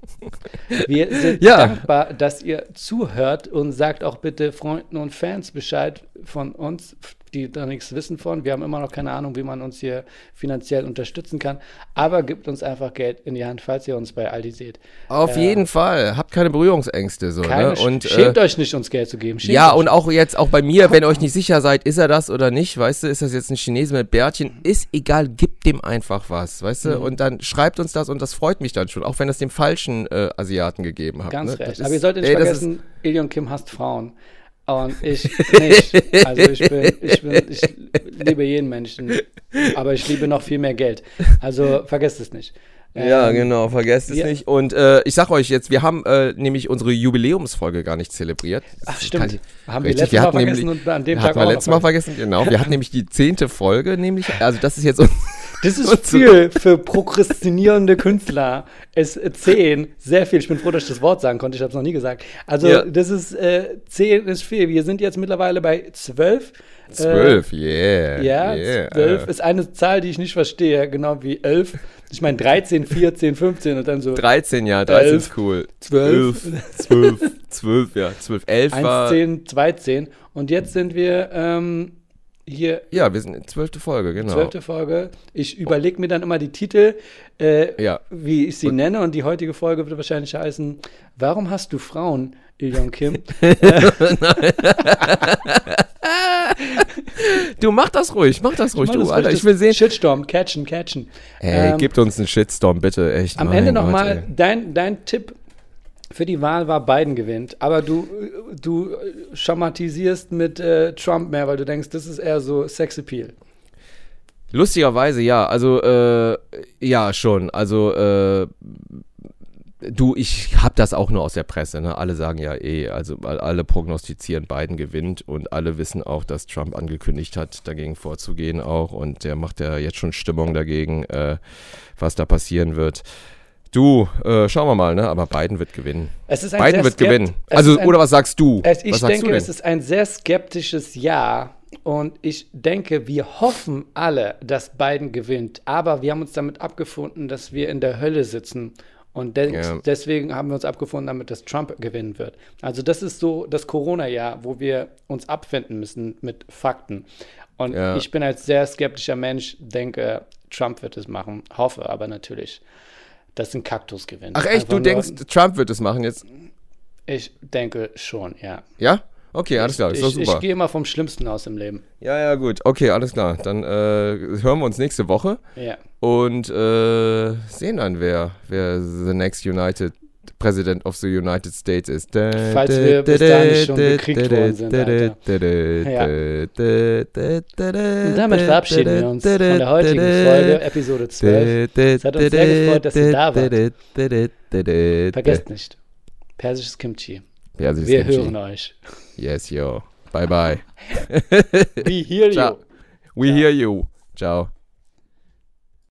Speaker 2: wir sind
Speaker 1: Ja.
Speaker 2: dankbar, dass ihr zuhört und sagt auch bitte Freunden und Fans Bescheid von uns, die da nichts wissen von. Wir haben immer noch keine Ahnung, wie man uns hier finanziell unterstützen kann, aber gibt uns einfach Geld in die Hand, falls ihr uns bei Aldi seht.
Speaker 1: Auf
Speaker 2: Äh,
Speaker 1: jeden Fall. Habt keine Berührungsängste. So,
Speaker 2: Keine,
Speaker 1: ne? Und,
Speaker 2: schämt
Speaker 1: äh,
Speaker 2: euch nicht, uns Geld zu geben. Schämt
Speaker 1: ja,
Speaker 2: euch
Speaker 1: und
Speaker 2: nicht.
Speaker 1: auch jetzt, auch bei mir, wenn ihr euch nicht sicher seid, ist er das oder nicht, weißt du, ist das jetzt ein Chinese mit Bärtchen, ist egal, gebt dem einfach was, weißt du,
Speaker 2: Mhm.
Speaker 1: und dann schreibt uns das und das freut mich dann schon, auch wenn das dem falschen äh, Asiaten gegeben habt.
Speaker 2: Ganz
Speaker 1: ne? Das
Speaker 2: recht.
Speaker 1: ist-
Speaker 2: Aber ihr solltet nicht
Speaker 1: ey, das
Speaker 2: vergessen, Ilion Kim hasst Frauen. Und ich nicht. Also ich bin, ich bin, ich liebe jeden Menschen, aber ich liebe noch viel mehr Geld. Also vergesst es nicht.
Speaker 1: Ja,
Speaker 2: Ähm,
Speaker 1: genau, vergesst es
Speaker 2: ja.
Speaker 1: nicht. Und äh, ich sag euch jetzt, wir haben äh, nämlich unsere Jubiläumsfolge gar nicht zelebriert.
Speaker 2: Ach
Speaker 1: Das
Speaker 2: stimmt.
Speaker 1: kann ich-
Speaker 2: Haben wir
Speaker 1: Richtig,
Speaker 2: letztes
Speaker 1: wir
Speaker 2: Mal
Speaker 1: hatten
Speaker 2: vergessen
Speaker 1: nämlich-
Speaker 2: und an dem
Speaker 1: Hatten
Speaker 2: Tag
Speaker 1: wir
Speaker 2: auch noch
Speaker 1: letztes Mal vergessen, genau. Wir hatten nämlich die zehnte Folge, nämlich, also das ist jetzt
Speaker 2: Das ist viel für prokrastinierende Künstler. Es zehn, sehr viel. Ich bin froh, dass ich das Wort sagen konnte. Ich habe es noch nie gesagt. Also ja. das ist äh, zehn ist viel. Wir sind jetzt mittlerweile bei zwölf.
Speaker 1: Zwölf, äh, yeah.
Speaker 2: Ja,
Speaker 1: yeah.
Speaker 2: zwölf ist eine Zahl, die ich nicht verstehe. Genau wie elf. Ich meine dreizehn, vierzehn, fünfzehn und dann so.
Speaker 1: dreizehn, ja, dreizehn
Speaker 2: elf,
Speaker 1: ist cool.
Speaker 2: zwölf.
Speaker 1: zwölf, zwölf, ja, zwölf, elf war.
Speaker 2: eins, zehn, zwei, zehn. Und jetzt sind wir ähm, hier.
Speaker 1: Ja, wir sind in zwölfte Folge, genau.
Speaker 2: Zwölfte Folge. Ich überlege mir dann immer die Titel, äh,
Speaker 1: ja.
Speaker 2: wie ich sie und nenne. Und die heutige Folge wird wahrscheinlich heißen: Warum hast du Frauen, Il-Yong Kim?
Speaker 1: Du, mach das ruhig, mach das ruhig,
Speaker 2: ich
Speaker 1: du,
Speaker 2: das
Speaker 1: Alter,
Speaker 2: ruhig,
Speaker 1: ich will sehen.
Speaker 2: Shitstorm, catchen, catchen.
Speaker 1: Ey,
Speaker 2: ähm,
Speaker 1: gebt uns einen Shitstorm, bitte, echt.
Speaker 2: Am Ende nochmal, dein, dein Tipp für die Wahl war, Biden gewinnt, aber du, du schamatisierst mit äh, Trump mehr, weil du denkst, das ist eher so Sexappeal.
Speaker 1: Lustigerweise, ja, also, äh, ja, schon, also, äh, du, ich hab das auch nur aus der Presse, ne? Alle sagen ja eh, also alle prognostizieren, Biden gewinnt und alle wissen auch, dass Trump angekündigt hat, dagegen vorzugehen auch und der macht ja jetzt schon Stimmung dagegen, äh, was da passieren wird. Du, äh, schauen wir mal, ne? Aber Biden wird gewinnen.
Speaker 2: Es ist ein
Speaker 1: Biden wird gewinnen. Also, ein, oder was sagst du?
Speaker 2: Es, ich
Speaker 1: was sagst
Speaker 2: denke,
Speaker 1: du denn?
Speaker 2: Es ist ein sehr skeptisches Ja. Und ich denke, wir hoffen alle, dass Biden gewinnt. Aber wir haben uns damit abgefunden, dass wir in der Hölle sitzen. Und de- ja. deswegen haben wir uns abgefunden, damit dass Trump gewinnen wird. Also das ist so das Corona-Jahr, wo wir uns abfinden müssen mit Fakten. Und ja. ich bin als sehr skeptischer Mensch, denke, Trump wird es machen. Hoffe aber natürlich, dass ein Kaktus gewinnt.
Speaker 1: Ach echt, Einfach du denkst, Trump wird es machen jetzt?
Speaker 2: Ich denke schon, ja.
Speaker 1: Ja? Okay, alles klar, ist doch super.
Speaker 2: Ich, ich gehe immer vom Schlimmsten aus im Leben.
Speaker 1: Ja, ja, gut. Okay, alles klar. Dann äh, hören wir uns nächste Woche.
Speaker 2: Ja.
Speaker 1: Und äh, sehen dann, wer, wer the next United President of the United States ist.
Speaker 2: Falls wir bis dahin schon gekriegt worden sind, Alter. Ja. Und damit verabschieden wir uns von der heutigen Folge, Episode zwölf. Es hat uns sehr gefreut, dass ihr da wart. Vergesst nicht, persisches Kimchi.
Speaker 1: Persisches
Speaker 2: wir
Speaker 1: Kimchi.
Speaker 2: hören euch.
Speaker 1: Yes, yo. Bye, bye.
Speaker 2: We hear you.
Speaker 1: We Ciao. hear you. Ciao.